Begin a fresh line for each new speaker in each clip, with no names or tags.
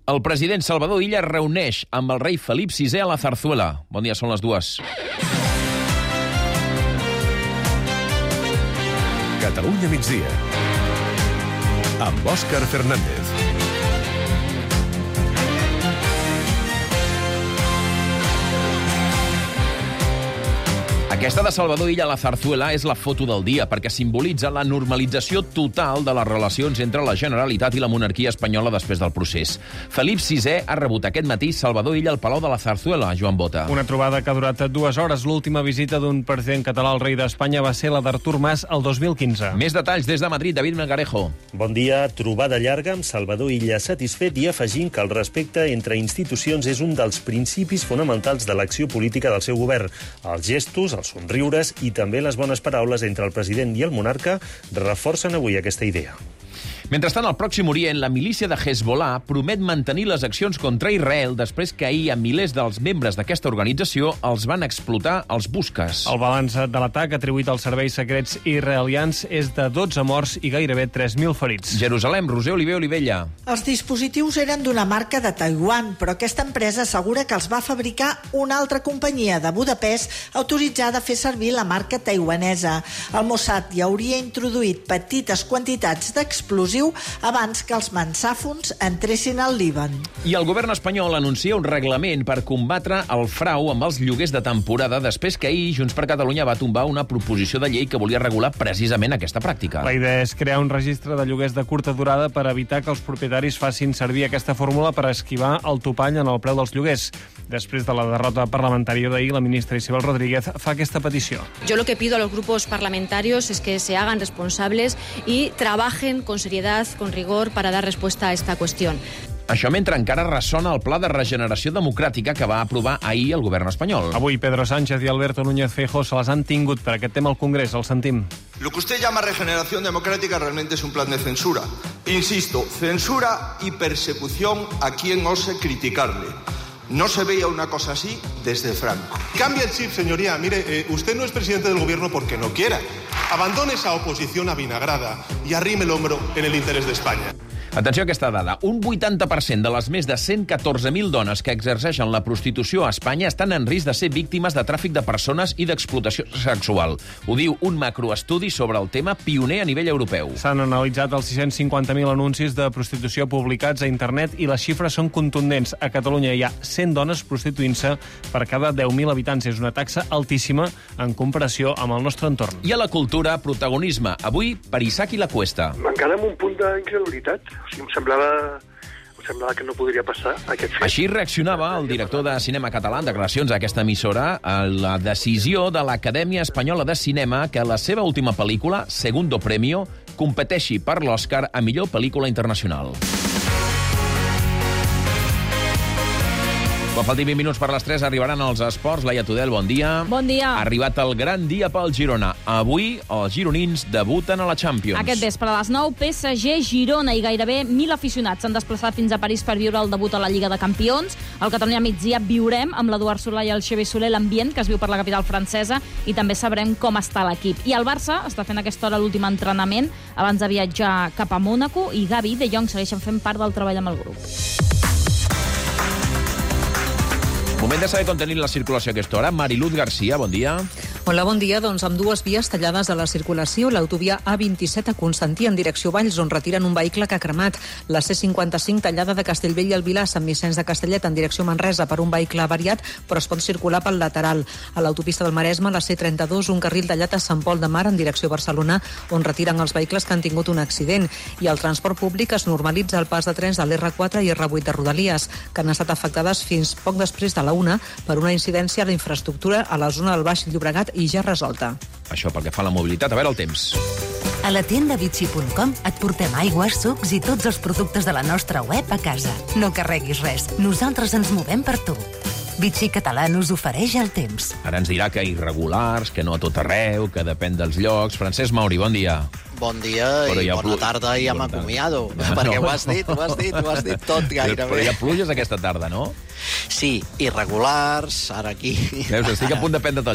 El president Salvador Illa es reuneix amb el rei Felip VI a la Zarzuela. Bon dia, són les 2.
Catalunya migdia, amb Òscar Fernández.
Aquesta de Salvador Illa a la Zarzuela és la foto del dia perquè simbolitza la normalització total de les relacions entre la Generalitat i la monarquia espanyola després del procés. Felip VI ha rebut aquest matí Salvador Illa al Palau de la Zarzuela, Joan Bota.
Una trobada que ha durat 2 hores. L'última visita d'un president català al rei d'Espanya va ser la d'Artur Mas el 2015.
Més detalls des de Madrid, David Melgarejo.
Bon dia. Trobada llarga amb Salvador Illa satisfet i afegint que el respecte entre institucions és un dels principis fonamentals de l'acció política del seu govern. Els gestos, els somriures i també les bones paraules entre el president i el monarca reforcen avui aquesta idea.
Mentrestant, al Pròxim Orient, la milícia de Hezbollah promet mantenir les accions contra Israel després que ahir a milers dels membres d'aquesta organització els van explotar els busques.
El balanç de l'atac atribuït als serveis secrets israelians és de 12 morts i gairebé 3.000 ferits.
Jerusalem, Roser Oliver Olivella.
Els dispositius eren d'una marca de Taiwan, però aquesta empresa assegura que els va fabricar una altra companyia de Budapest autoritzada a fer servir la marca taiwanesa. El Mossad hi hauria introduït petites quantitats d'explosius abans que els mansàfons entressin al Líban.
I el govern espanyol anuncia un reglament per combatre el frau amb els lloguers de temporada després que ahir Junts per Catalunya va tombar una proposició de llei que volia regular precisament aquesta pràctica.
La idea és crear un registre de lloguers de curta durada per evitar que els propietaris facin servir aquesta fórmula per esquivar el topall en el preu dels lloguers. Després de la derrota parlamentària d'ahir, la ministra Isabel Rodríguez fa aquesta petició.
Yo lo que pido a los grupos parlamentarios es que se hagan responsables y trabajen con seriedad, con rigor, para dar respuesta a esta cuestión.
Això mentre encara ressona el Pla de Regeneració Democràtica que va aprovar ahir el govern espanyol.
Avui Pedro Sánchez i Alberto Núñez Feijóo se les han tingut per aquest tema al Congrés. El sentim.
Lo que usted llama regeneración democrática realmente es un plan de censura. Insisto, censura y persecución a quien ose criticarle. No se veía una cosa así desde Franco.
Cambia el chip, señoría. Mire, usted no es presidente del gobierno porque no quiera. Abandone esa oposición avinagrada y arrime el hombro en el interés de España.
Atenció a aquesta dada. Un 80% de les més de 114.000 dones que exerceixen la prostitució a Espanya estan en risc de ser víctimes de tràfic de persones i d'explotació sexual. Ho diu un macroestudi sobre el tema pioner a nivell europeu.
S'han analitzat els 650.000 anuncis de prostitució publicats a internet i les xifres són contundents. A Catalunya hi ha 100 dones prostituint-se per cada 10.000 habitants. És una taxa altíssima en comparació amb el nostre entorn.
I a la cultura, protagonisme. Avui, per Isaki La Cuesta.
Encara amb un punt d'incredulitat. O sigui, em semblava que no podria passar aquest fet.
Així reaccionava el director de cinema català en declaracions a aquesta emissora a la decisió de l'Acadèmia Espanyola de Cinema que la seva última pel·lícula, Segundo Premio, competeixi per l'Oscar a millor pel·lícula internacional. Quan faltin 20 minuts per les 3 arribaran els esports. Laia Tudel, bon dia.
Bon dia.
Ha arribat el gran dia pel Girona. Avui els gironins debuten a la Champions.
Aquest vespre a les 9, PSG-Girona i gairebé 1.000 aficionats s'han desplaçat fins a París per viure el debut a la Lliga de Campions. Al Catalunya migdia viurem amb l'Eduard Solà i el Xavi Soler l'ambient que es viu per la capital francesa i també sabrem com està l'equip. I el Barça està fent a aquesta hora l'últim entrenament abans de viatjar cap a Mònaco i Gavi i De Jong segueixen fent part del treball amb el grup.
Moment de saber com tenim la circulació a aquesta hora. Mariluz Garcia, bon dia.
Hola, bon dia. Doncs amb 2 vies tallades a la circulació, l'autovia A27 a Constantí en direcció Valls, on retiren un vehicle que ha cremat. La C55 tallada de Castellbell i el Vilar, Sant Vicenç de Castellet en direcció Manresa per un vehicle avariat, però es pot circular pel lateral. A l'autopista del Maresme, la C32, un carril tallat a Sant Pol de Mar en direcció Barcelona, on retiren els vehicles que han tingut un accident. I el transport públic es normalitza el pas de trens de l'R4 i R8 de Rodalies, que han estat afectades fins poc després de la 1 per una incidència a la infraestructura a la zona del Baix Llobregat i ja resolta.
Això pel que fa a la mobilitat. A veure el temps.
A la tienda Vichy.com et portem aigües, sucs i tots els productes de la nostra web a casa. No carreguis res. Nosaltres ens movem per tu. Vichy Català us ofereix el temps.
Ara ens dirà que irregulars, que no a tot arreu, que depèn dels llocs. Francesc Mauri, bon dia.
Bon dia i bona tarda, i ja m'acomiado. Perquè ho has dit tot gairebé.
Però hi ha pluges aquesta tarda, no?
Sí, irregulars, ara aquí...
Veus, estic a punt de prendre't el lloc.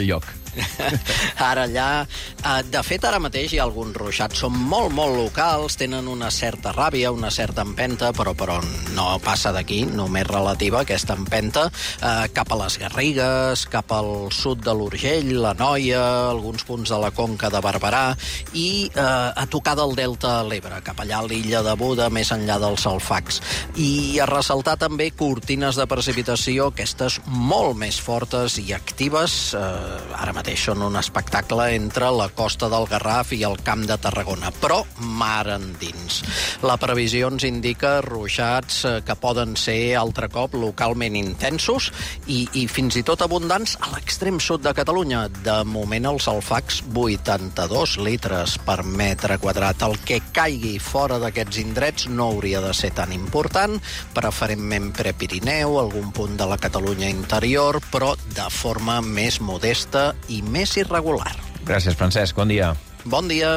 Ara allà... De fet, ara mateix hi ha alguns ruixats. Són molt, molt locals, tenen una certa ràbia, una certa empenta, però no passa d'aquí, només relativa, aquesta empenta, cap a les Garrigues, cap al sud de l'Urgell, la Noia, alguns punts de la Conca de Barberà, i a tocar del Delta de l'Ebre, cap allà a l'illa de Buda, més enllà dels Alfacs. I a ressaltar també cortines de precipitació, aquestes molt més fortes i actives. Ara mateix són un espectacle entre la costa del Garraf i el Camp de Tarragona, però mar endins. La previsió ens indica ruixats que poden ser altre cop localment intensos i fins i tot abundants a l'extrem sud de Catalunya. De moment els Alfacs 82 litres per metre quadrat. El que caigui fora d'aquests indrets no hauria de ser tan important, preferentment Prepirineu, algun punt de la Catalunya interior, però de forma més modesta i més irregular.
Gràcies, Francesc. Bon dia.
Bon dia.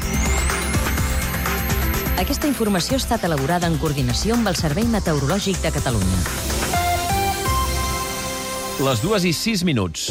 Aquesta informació ha estat elaborada en coordinació amb el Servei Meteorològic de Catalunya.
Les 2:06.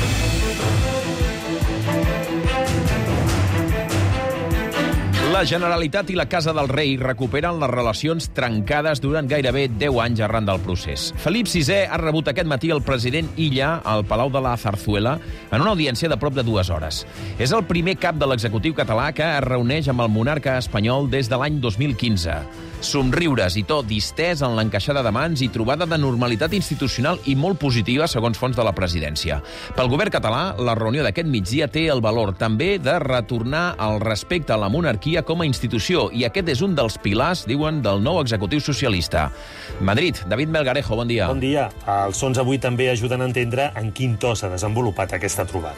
La Generalitat i la Casa del Rei recuperen les relacions trencades durant gairebé 10 anys arran del procés. Felip VI ha rebut aquest matí el president Illa al Palau de la Zarzuela en una audiència de prop de 2 hores. És el primer cap de l'executiu català que es reuneix amb el monarca espanyol des de l'any 2015. Somriures i to distès en l'encaixada de mans i trobada de normalitat institucional i molt positiva, segons fonts de la presidència. Pel govern català, la reunió d'aquest migdia té el valor també de retornar el respecte a la monarquia com a institució, i aquest és un dels pilars, diuen, del nou executiu socialista. Madrid, David Melgarejo, bon dia.
Bon dia. Els sons avui també ajuden a entendre en quin to s'ha desenvolupat aquesta trobada.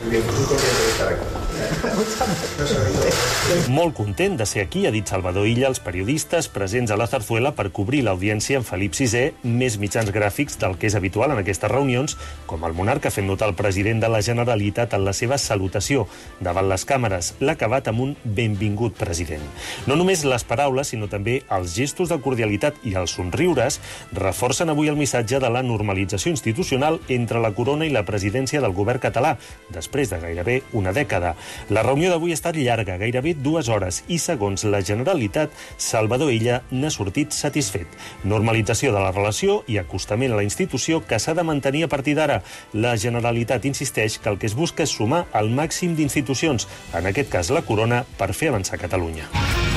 Molt content de ser aquí, ha dit Salvador Illa als periodistes presents a la Zarzuela per cobrir l'audiència amb Felip VI, més mitjans gràfics del que és habitual en aquestes reunions, com el monarca fent notar al president de la Generalitat en la seva salutació davant les càmeres, l'ha acabat amb un benvingut president. No només les paraules, sinó també els gestos de cordialitat i els somriures reforcen avui el missatge de la normalització institucional entre la corona i la presidència del govern català, després de gairebé una dècada. La reunió d'avui ha estat llarga, gairebé 2 hores, i segons la Generalitat, Salvador Illa n'ha sortit satisfet. Normalització de la relació i acostament a la institució que s'ha de mantenir a partir d'ara. La Generalitat insisteix que el que es busca és sumar el màxim d'institucions, en aquest cas la corona, per fer avançar Catalunya.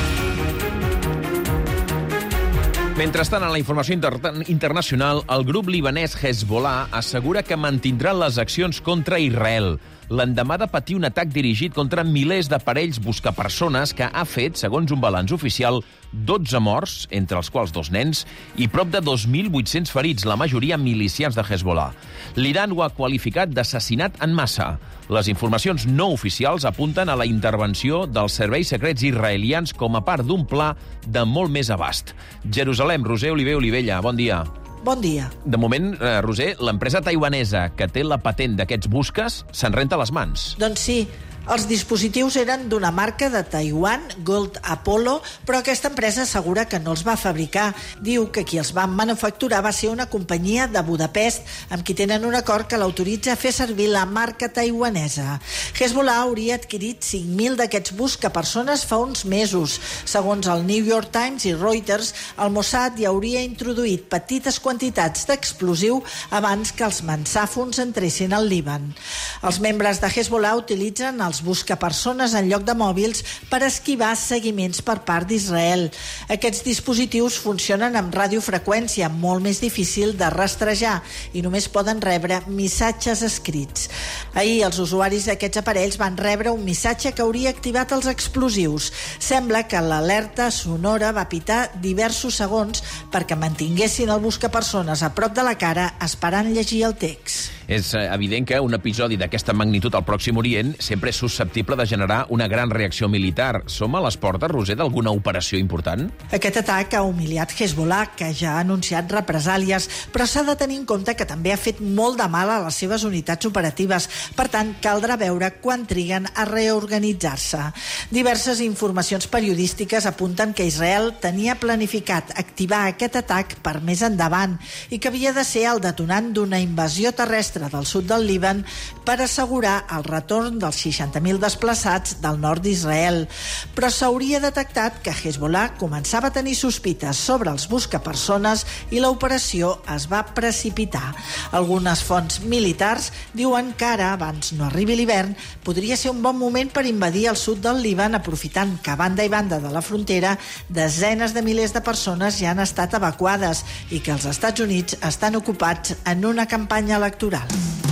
Mentrestant, en la informació internacional, el grup libanès Hezbollah assegura que mantindrà les accions contra Israel l'endemà de patir un atac dirigit contra milers d'aparells buscapersones que ha fet, segons un balanç oficial, 12 morts, entre els quals 2 nens, i prop de 2.800 ferits, la majoria milicians de Hezbollah. L'Iran ho ha qualificat d'assassinat en massa. Les informacions no oficials apunten a la intervenció dels serveis secrets israelians com a part d'un pla de molt més abast. Jerusalem, Roser Oliver Olivella, bon dia.
Bon dia.
De moment, Roser, l'empresa taiwanesa que té la patent d'aquests busques se'n renta les mans.
Doncs sí. Els dispositius eren d'una marca de Taiwan, Gold Apollo, però aquesta empresa assegura que no els va fabricar. Diu que qui els va manufacturar va ser una companyia de Budapest, amb qui tenen un acord que l'autoritza a fer servir la marca taiwanesa. Hezbollah hauria adquirit 5.000 d'aquests buscapersones fa uns mesos. Segons el New York Times i Reuters, el Mossad hi hauria introduït petites quantitats d'explosiu abans que els mansàfons entressin al Líban. Els membres de Hezbollah utilitzen els buscapersones en lloc de mòbils per esquivar seguiments per part d'Israel. Aquests dispositius funcionen amb radiofreqüència, molt més difícil de rastrejar, i només poden rebre missatges escrits. Ahir els usuaris d'aquests aparells van rebre un missatge que hauria activat els explosius. Sembla que l'alerta sonora va pitar diversos segons perquè mantinguessin el buscapersones a prop de la cara esperant llegir el text.
És evident que un episodi d'aquesta magnitud al Pròxim Orient sempre és susceptible de generar una gran reacció militar. Som a les portes, Roser, d'alguna operació important?
Aquest atac ha humiliat Hezbollah, que ja ha anunciat represàlies, però s'ha de tenir en compte que també ha fet molt de mal a les seves unitats operatives. Per tant, caldrà veure quan triguen a reorganitzar-se. Diverses informacions periodístiques apunten que Israel tenia planificat activar aquest atac per més endavant i que havia de ser el detonant d'una invasió terrestre terrestre del sud del Líban per assegurar el retorn dels 60.000 desplaçats del nord d'Israel. Però s'hauria detectat que Hezbollah començava a tenir sospites sobre els buscapersones i l'operació es va precipitar. Algunes fonts militars diuen que ara, abans no arribi l'hivern, podria ser un bon moment per invadir el sud del Líban, aprofitant que a banda i banda de la frontera desenes de milers de persones ja han estat evacuades i que els Estats Units estan ocupats en una campanya electoral.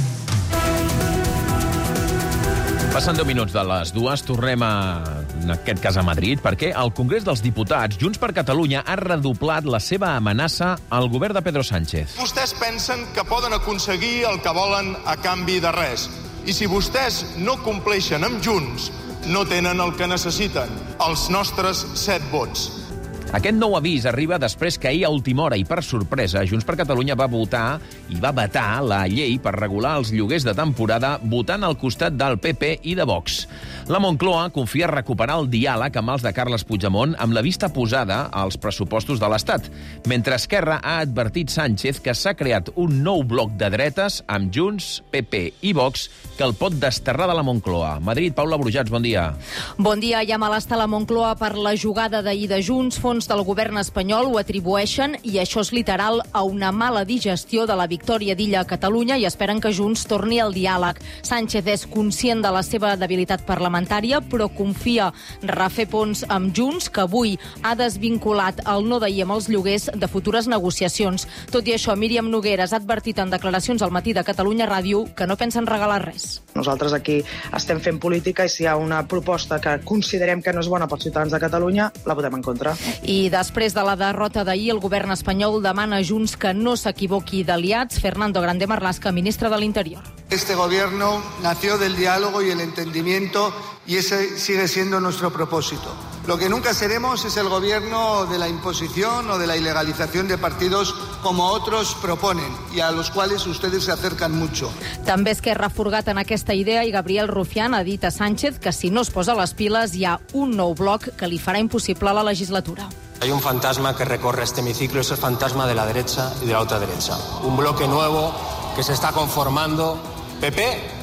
Passen 10 minuts de les 2, tornem en aquest cas a Madrid, perquè el Congrés dels Diputats, Junts per Catalunya, ha redoblat la seva amenaça al govern de Pedro Sánchez.
Vostès pensen que poden aconseguir el que volen a canvi de res. I si vostès no compleixen amb Junts, no tenen el que necessiten, els nostres 7 vots.
Aquest nou avís arriba després que ahir a última hora i per sorpresa Junts per Catalunya va votar i va vetar la llei per regular els lloguers de temporada votant al costat del PP i de Vox. La Moncloa confia recuperar el diàleg amb els de Carles Puigdemont amb la vista posada als pressupostos de l'Estat, mentre Esquerra ha advertit Sánchez que s'ha creat un nou bloc de dretes amb Junts, PP i Vox que el pot desterrar de la Moncloa. Madrid, Paula Brujats, bon dia.
Bon dia. Hi ha malestar a la Moncloa per la jugada d'ahir de Junts. Fons del govern espanyol ho atribueixen, i això és literal, a una mala digestió de la victòria d'Illa a Catalunya i esperen que Junts torni al diàleg. Sánchez és conscient de la seva debilitat parlamentària, però confia refer ponts amb Junts, que avui ha desvinculat el no d'ahir amb els lloguers de futures negociacions. Tot i això, Míriam Nogueras ha advertit en declaracions al Matí de Catalunya Ràdio que no pensen regalar res.
Nosaltres aquí estem fent política i si hi ha una proposta que considerem que no és bona pels ciutadans de Catalunya, la votem en contra.
I després de la derrota d'ahir, el govern espanyol demana a Junts que no s'equivoqui d'aliats. Fernando Grande Marlaska, ministre de l'Interior.
Este gobierno nació del diálogo y el entendimiento y ese sigue siendo nuestro propósito. Lo que nunca seremos es el gobierno de la imposición o de la ilegalización de partidos como otros proponen y a los cuales ustedes se acercan mucho.
També Esquerra ha furgat en aquesta idea i Gabriel Rufián ha dit a Sánchez que si no es posa les piles hi ha un nou bloc que li farà impossible la legislatura.
Hay un fantasma que recorre este hemiciclo, es el fantasma de la derecha y de la ultraderecha. Un bloque nuevo que se está conformando PP,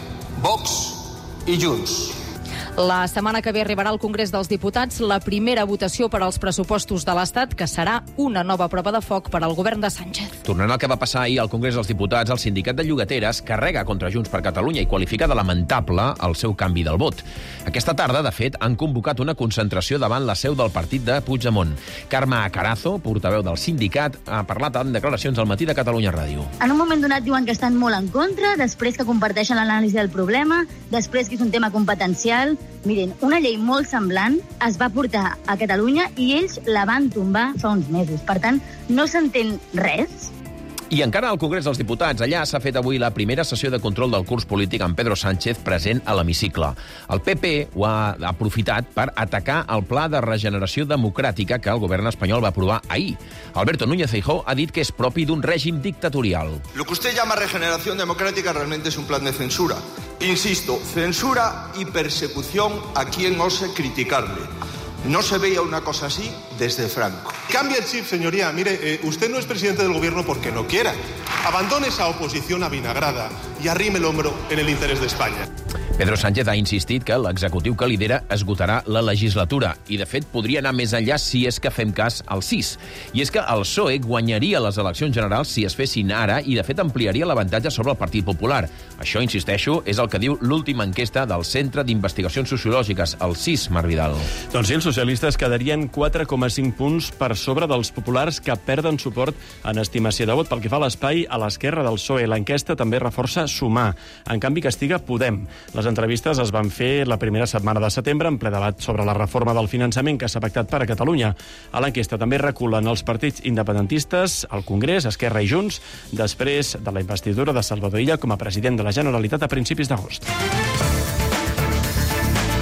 Vox y Junts.
La setmana que ve arribarà al Congrés dels Diputats la primera votació per als pressupostos de l'Estat, que serà una nova prova de foc per al govern de Sánchez.
Tornant al que va passar ahir al Congrés dels Diputats, el sindicat de llogateres carrega contra Junts per Catalunya i qualifica de lamentable el seu canvi del vot. Aquesta tarda, de fet, han convocat una concentració davant la seu del partit de Puigdemont. Carme Carazo, portaveu del sindicat, ha parlat en declaracions al Matí de Catalunya Ràdio.
En un moment donat diuen que estan molt en contra, després que comparteixen l'anàlisi del problema, després que és un tema competencial. Miren, una llei molt semblant es va portar a Catalunya i ells la van tombar fa uns mesos. Per tant, no s'entén res.
I encara al Congrés dels Diputats, allà s'ha fet avui la primera sessió de control del curs polític amb Pedro Sánchez present a l'hemicicle. El PP ho ha aprofitat per atacar el pla de regeneració democràtica que el govern espanyol va aprovar ahir. Alberto Núñez Feijóo ha dit que és propi d'un règim dictatorial.
Lo que usted llama regeneración democrática realmente es un plan de censura. Insisto, censura y persecución a quien ose criticarle. No se veía una cosa así desde Franco.
Cambia el chip, señoría. Mire, usted no es presidente del gobierno porque no quiera. Abandone esa oposición avinagrada y arrime el hombro en el interés de España.
Pedro Sánchez ha insistit que l'executiu que lidera esgotarà la legislatura i, de fet, podria anar més enllà si és que fem cas al CIS. I és que el PSOE guanyaria les eleccions generals si es fessin ara i, de fet, ampliaria l'avantatge sobre el Partit Popular. Això, insisteixo, és el que diu l'última enquesta del Centre d'Investigacions Sociològiques, el CIS, Marc Vidal.
Doncs sí, els socialistes quedarien 4,5 punts per sobre dels populars que perden suport en estimació de vot. Pel que fa a l'espai, a l'esquerra del PSOE, l'enquesta també reforça Sumar. En canvi, castiga Podem. Les entrevistes es van fer la primera setmana de setembre en ple debat sobre la reforma del finançament que s'ha pactat per a Catalunya. A l'enquesta també reculen els partits independentistes, el Congrés, Esquerra i Junts, després de la investidura de Salvador Illa com a president de la Generalitat a principis d'agost.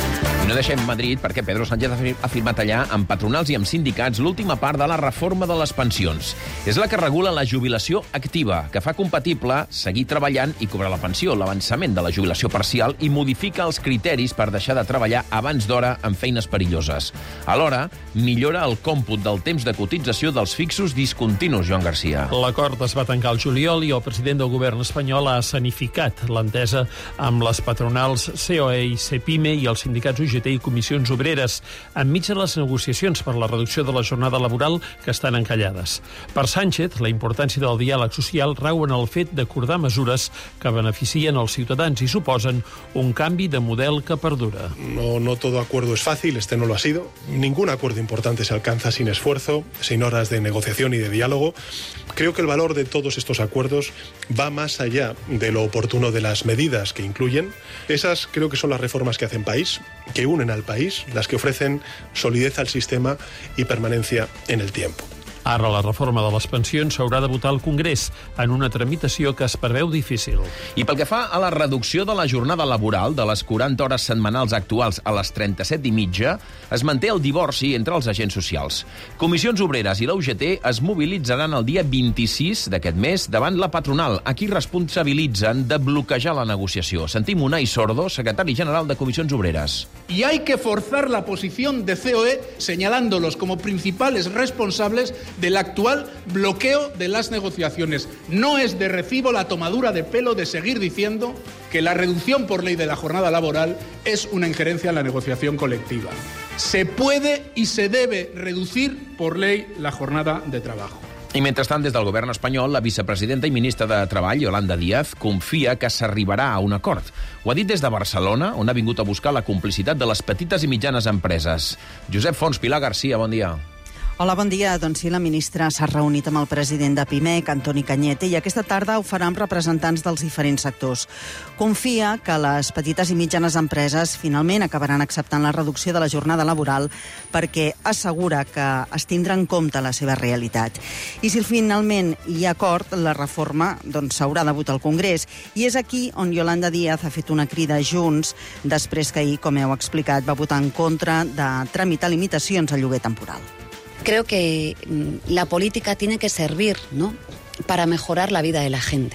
no deixem Madrid perquè Pedro Sánchez ha firmat allà amb patronals i amb sindicats l'última part de la reforma de les pensions. És la que regula la jubilació activa, que fa compatible seguir treballant i cobrar la pensió, l'avançament de la jubilació parcial i modifica els criteris per deixar de treballar abans d'hora en feines perilloses. Alhora, millora el còmput del temps de cotització dels fixos discontinus, Joan Garcia.
L'acord es va tancar el juliol i el president del govern espanyol ha escenificat l'entesa amb les patronals COE i CEPIME i els sindicats UGT i comissions obreres, enmig de les negociacions per la reducció de la jornada laboral que estan encallades. Per Sánchez, la importància del diàleg social rau en el fet d'acordar mesures que beneficien els ciutadans i suposen un canvi de model que perdura.
No todo acuerdo es fácil, este no lo ha sido. Ningún acuerdo importante se alcanza sin esfuerzo, sin horas de negociación y de diálogo. Creo que el valor de todos estos acuerdos va más allá de lo oportuno de las medidas que incluyen. Esas creo que son las reformas que hacen país, que unen al país, las que ofrecen solidez al sistema y permanencia en el tiempo.
Ara la reforma de les pensions s'haurà de votar al Congrés en una tramitació que es preveu difícil.
I pel que fa a la reducció de la jornada laboral de les 40 hores setmanals actuals a les 37 i mitja, es manté el divorci entre els agents socials. Comissions Obreres i la UGT es mobilitzaran el dia 26 d'aquest mes davant la patronal, a qui responsabilitzen de bloquejar la negociació. Sentim Unai Sordo, secretari general de Comissions Obreres.
Y hay que forzar la posición de COE señalándolos como principales responsables del actual bloqueo de las negociaciones. No es de recibo la tomadura de pelo de seguir diciendo que la reducción por ley de la jornada laboral es una injerencia en la negociación colectiva. Se puede y se debe reducir por ley la jornada de trabajo.
I mentrestant, des del govern espanyol, la vicepresidenta i ministra de Treball, Yolanda Díaz, confia que s'arribarà a un acord. Ho ha dit des de Barcelona, on ha vingut a buscar la complicitat de les petites i mitjanes empreses. Josep Fons, Pilar Garcia, bon dia.
Hola, bon dia. Doncs sí, la ministra s'ha reunit amb el president de PIMEC, Antoni Cañete, i aquesta tarda ho farà amb representants dels diferents sectors. Confia que les petites i mitjanes empreses finalment acabaran acceptant la reducció de la jornada laboral perquè assegura que es tindrà en compte la seva realitat. I si finalment hi ha acord, la reforma s'haurà de votar al Congrés. I és aquí on Yolanda Díaz ha fet una crida a Junts després que ahir, com heu explicat, va votar en contra de tramitar limitacions al lloguer temporal.
Creo que la política tiene que servir, ¿no?, para mejorar la vida de la gente.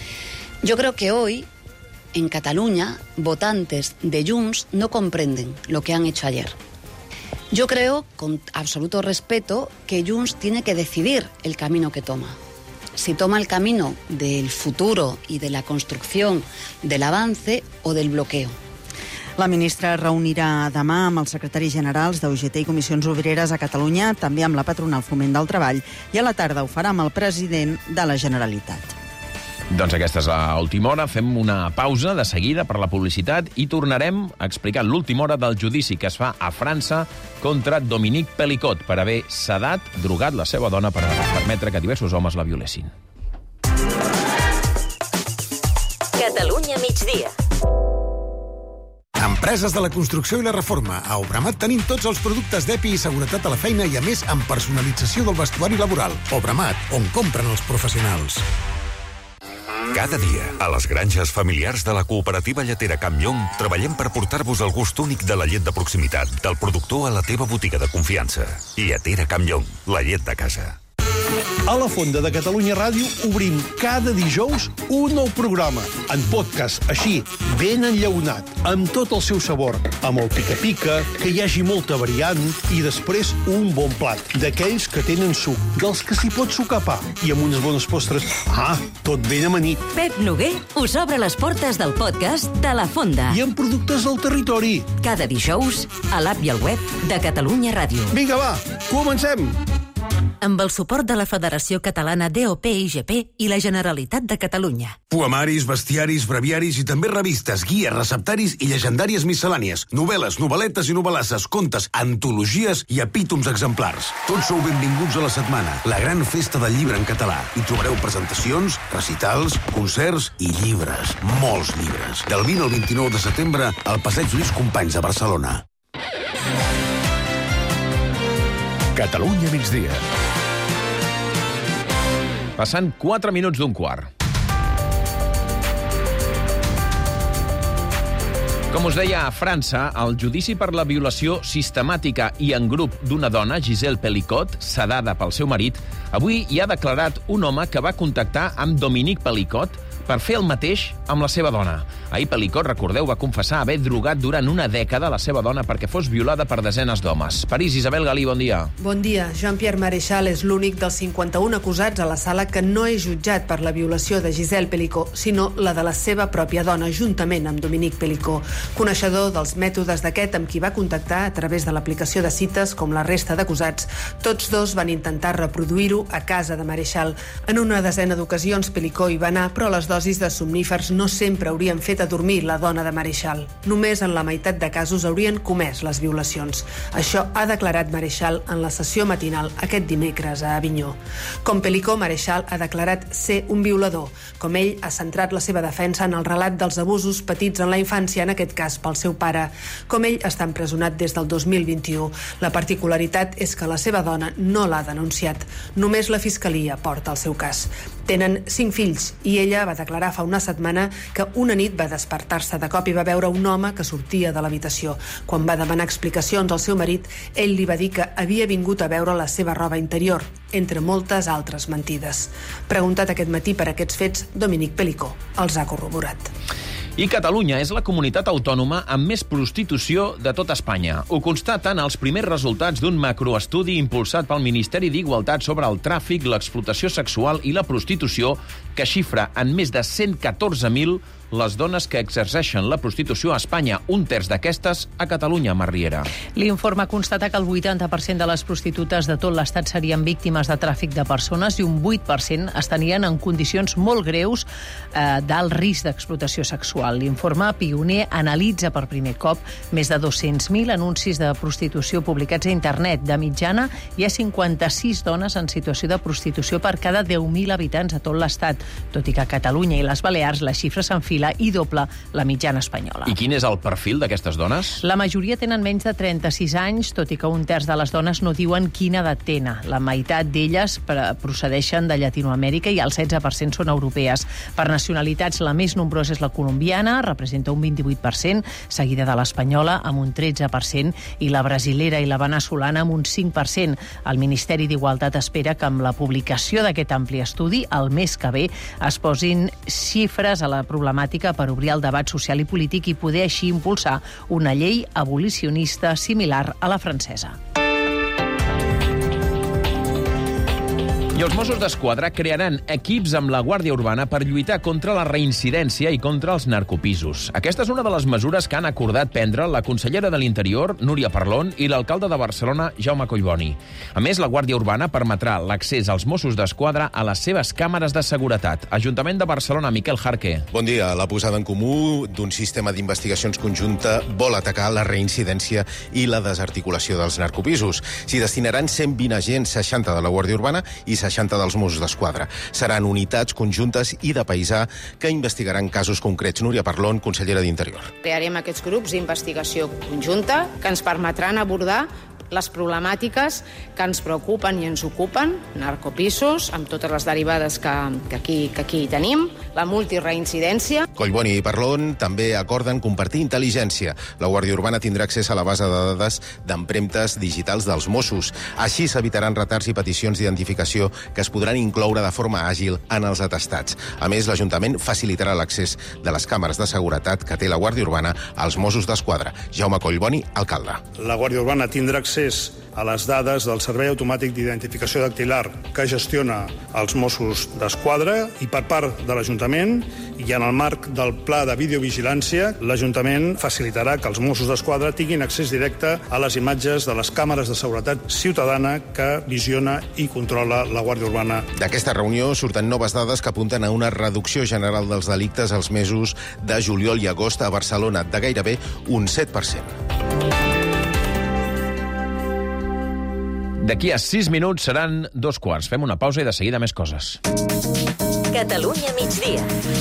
Yo creo que hoy, en Cataluña, votantes de Junts no comprenden lo que han hecho ayer. Yo creo, con absoluto respeto, que Junts tiene que decidir el camino que toma. Si toma el camino del futuro y de la construcción, del avance o del bloqueo.
La ministra reunirà demà amb els secretaris generals d'UGT i Comissions Obreres a Catalunya, també amb la patronal Foment del Treball, i a la tarda ho farà amb el president de la Generalitat.
Doncs aquesta és l'última hora. Fem una pausa de seguida per la publicitat i tornarem a explicar l'última hora del judici que es fa a França contra Dominique Pelicot per haver sedat, drogat la seva dona per permetre que diversos homes la violessin.
Catalunya migdia.
Empreses de la construcció i la reforma. A Obramat tenim tots els productes d'EPI i seguretat a la feina i, a més, amb personalització del vestuari laboral. Obramat, on compren els professionals.
Cada dia, a les granges familiars de la cooperativa lletera Campllong, treballem per portar-vos el gust únic de la llet de proximitat, del productor a la teva botiga de confiança. Lletera Campllong, la llet de casa.
A la Fonda de Catalunya Ràdio obrim cada dijous un nou programa, en podcast, així, ben enllaunat, amb tot el seu sabor, amb el pica-pica, que hi hagi molta variant, i després un bon plat, d'aquells que tenen suc, dels que s'hi pot sucar pa, i amb unes bones postres. Tot ben amanit.
Pep Noguer us obre les portes del podcast de La Fonda.
I amb productes del territori.
Cada dijous, a l'app i al web de Catalunya Ràdio.
Vinga, va, comencem!
Amb el suport de la Federació Catalana DOP-IGP i la Generalitat de Catalunya.
Poemaris, bestiaris, breviaris i també revistes, guies, receptaris i llegendàries miscel·lànies, novel·les, novel·letes i novel·lasses, contes, antologies i epítoms exemplars. Tots sou benvinguts a la setmana, la gran festa del llibre en català. Hi trobareu presentacions, recitals, concerts i llibres, molts llibres. Del 20 al 29 de setembre al Passeig Lluís Companys a Barcelona.
Catalunya migdia.
Passant 4 minuts d'un quart. Com us deia, a França, el judici per la violació sistemàtica i en grup d'una dona, Gisèle Pelicot, sedada pel seu marit, avui hi ha declarat un home que va contactar amb Dominique Pelicot per fer el mateix amb la seva dona. Ahir Pelicot, recordeu, va confessar haver drogat durant una dècada la seva dona perquè fos violada per desenes d'homes. París, Isabel Galí, bon dia.
Bon dia. Jean-Pierre Maréchal és l'únic dels 51 acusats a la sala que no és jutjat per la violació de Gisèle Pelicot, sinó la de la seva pròpia dona, juntament amb Dominique Pelicot. Coneixedor dels mètodes d'aquest amb qui va contactar a través de l'aplicació de cites com la resta d'acusats, tots dos van intentar reproduir-ho a casa de Maréchal. En una desena d'ocasions Pelicot hi va anar, però les dosis de somnífers no sempre haurien fet adormir la dona de Maréchal. Només en la meitat de casos haurien comès les violacions. Això ha declarat Maréchal en la sessió matinal aquest dimecres a Avinyó. Com Pelicot, Maréchal ha declarat ser un violador. Com ell, ha centrat la seva defensa en el relat dels abusos patits en la infància, en aquest cas pel seu pare. Com ell, està empresonat des del 2021. La particularitat és que la seva dona no l'ha denunciat. Només la Fiscalia porta el seu cas. Tenen 5 fills i ella va declarar fa una setmana que una nit va despertar-se de cop i va veure un home que sortia de l'habitació. Quan va demanar explicacions al seu marit, ell li va dir que havia vingut a veure la seva roba interior, entre moltes altres mentides. Preguntat aquest matí per aquests fets, Dominique Pelicot els ha corroborat.
I Catalunya és la comunitat autònoma amb més prostitució de tot Espanya. Ho constaten els primers resultats d'un macroestudi impulsat pel Ministeri d'Igualtat sobre el tràfic, l'explotació sexual i la prostitució, que xifra en més de 114.000 les dones que exerceixen la prostitució a Espanya, un terç d'aquestes a Catalunya, Marriera.
L'informe constata que el 80% de les prostitutes de tot l'Estat serien víctimes de tràfic de persones i un 8% estarien en condicions molt greus d'alt risc d'explotació sexual. L'informe pioner analitza per primer cop més de 200.000 anuncis de prostitució publicats a internet. De mitjana, hi ha 56 dones en situació de prostitució per cada 10.000 habitants a tot l'Estat, tot i que a Catalunya i les Balears la xifra s'enfila i doble la mitjana espanyola.
I quin és el perfil d'aquestes dones?
La majoria tenen menys de 36 anys, tot i que un terç de les dones no diuen quina edat tenen. La meitat d'elles procedeixen de Llatinoamèrica i el 16% són europees. Per nacionalitats, la més nombrosa és la colombiana, representa un 28%, seguida de l'espanyola amb un 13%, i la brasilera i la veneçolana amb un 5%. El Ministeri d'Igualtat espera que amb la publicació d'aquest ampli estudi, el mes que ve, es posin xifres a la problemàtica per obrir el debat social i polític i poder així impulsar una llei abolicionista similar a la francesa.
I els Mossos d'Esquadra crearan equips amb la Guàrdia Urbana per lluitar contra la reincidència i contra els narcopisos. Aquesta és una de les mesures que han acordat prendre la consellera de l'Interior, Núria Parlon, i l'alcalde de Barcelona, Jaume Collboni. A més, la Guàrdia Urbana permetrà l'accés als Mossos d'Esquadra a les seves càmeres de seguretat. Ajuntament de Barcelona, Miquel Jarque.
Bon dia. La posada en comú d'un sistema d'investigacions conjunta vol atacar la reincidència i la desarticulació dels narcopisos. S'hi destinaran 120 agents, 60 de la Guàrdia Urbana i 60 dels Mossos d'Esquadra. Seran unitats conjuntes i de paisà que investigaran casos concrets. Núria Parlon, consellera d'Interior.
Crearem aquests grups d'investigació conjunta que ens permetran abordar les problemàtiques que ens preocupen i ens ocupen, narcopisos, amb totes les derivades que aquí tenim, la multireincidència.
Collboni i Parlon també acorden compartir intel·ligència. La Guàrdia Urbana tindrà accés a la base de dades d'empremtes digitals dels Mossos. Així s'evitaran retards i peticions d'identificació que es podran incloure de forma àgil en els atestats. A més, l'Ajuntament facilitarà l'accés de les càmeres de seguretat que té la Guàrdia Urbana als Mossos d'Esquadra. Jaume Collboni, alcalde.
La Guàrdia Urbana tindrà accés a les dades del Servei Automàtic d'Identificació Dactilar que gestiona els Mossos d'Esquadra, i per part de l'Ajuntament i en el marc del Pla de Videovigilància, l'Ajuntament facilitarà que els Mossos d'Esquadra tinguin accés directe a les imatges de les càmeres de seguretat ciutadana que visiona i controla la Guàrdia Urbana.
D'aquesta reunió surten noves dades que apunten a una reducció general dels delictes als mesos de juliol i agost a Barcelona de gairebé un 7%.
D'aquí a 6 minuts seran 2:15. Fem una pausa i de seguida més coses.
Catalunya migdia.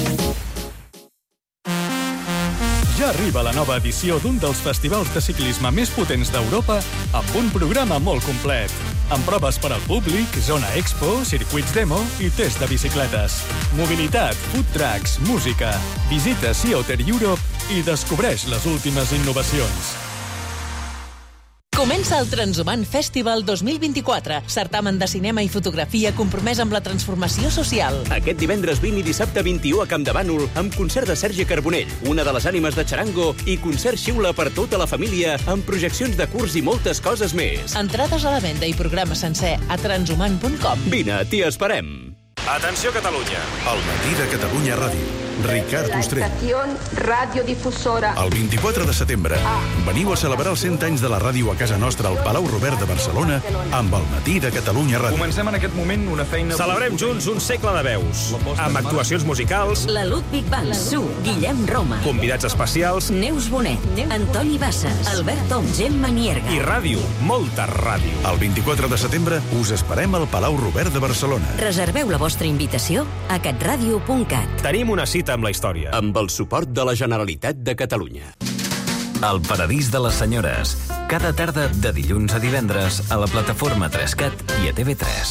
Ja arriba la nova edició d'un dels festivals de ciclisme més potents d'Europa amb un programa molt complet. amb proves per al públic, zona expo, circuits demo i test de bicicletes. Mobilitat, food trucks, música. Visita Sea Otter Europe i descobreix les últimes innovacions.
Comença el Transhumant Festival 2024, certamen de cinema i fotografia compromès amb la transformació social.
Aquest divendres 20 i dissabte 21 a Campdevànol, amb concert de Sergi Carbonell, una de les ànimes de Charango, i concert xiula per tota la família, amb projeccions de curs i moltes coses més.
Entrades a la venda i programa sencer a transhumant.com.
Vine, t'hi esperem.
Atenció, Catalunya.
El matí de Catalunya Ràdio. Ricard Ostrell.
Radiodifusora.
El 24 de setembre veniu a celebrar els 100 anys de la ràdio a casa nostra al Palau Robert de Barcelona amb el matí de Catalunya Ràdio.
Comencem en aquest moment una feina... Celebrem junts un segle de veus, amb actuacions musicals...
La Ludwig Band, Su, Guillem Roma.
Convidats especials...
Neus Bonet, Antoni Bassas, Albert Tom, Gemma Nierga.
I ràdio, molta ràdio.
El 24 de setembre us esperem al Palau Robert de Barcelona.
Reserveu la vostra invitació a catradio.cat.
Tenim una cita amb la història.
Amb el suport de la Generalitat de Catalunya.
El Paradís de les Senyores. Cada tarda de dilluns a divendres a la plataforma 3CAT i a TV3.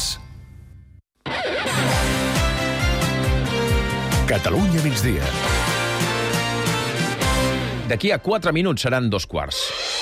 Catalunya migdia.
D'aquí a 4 minuts seran 2:15.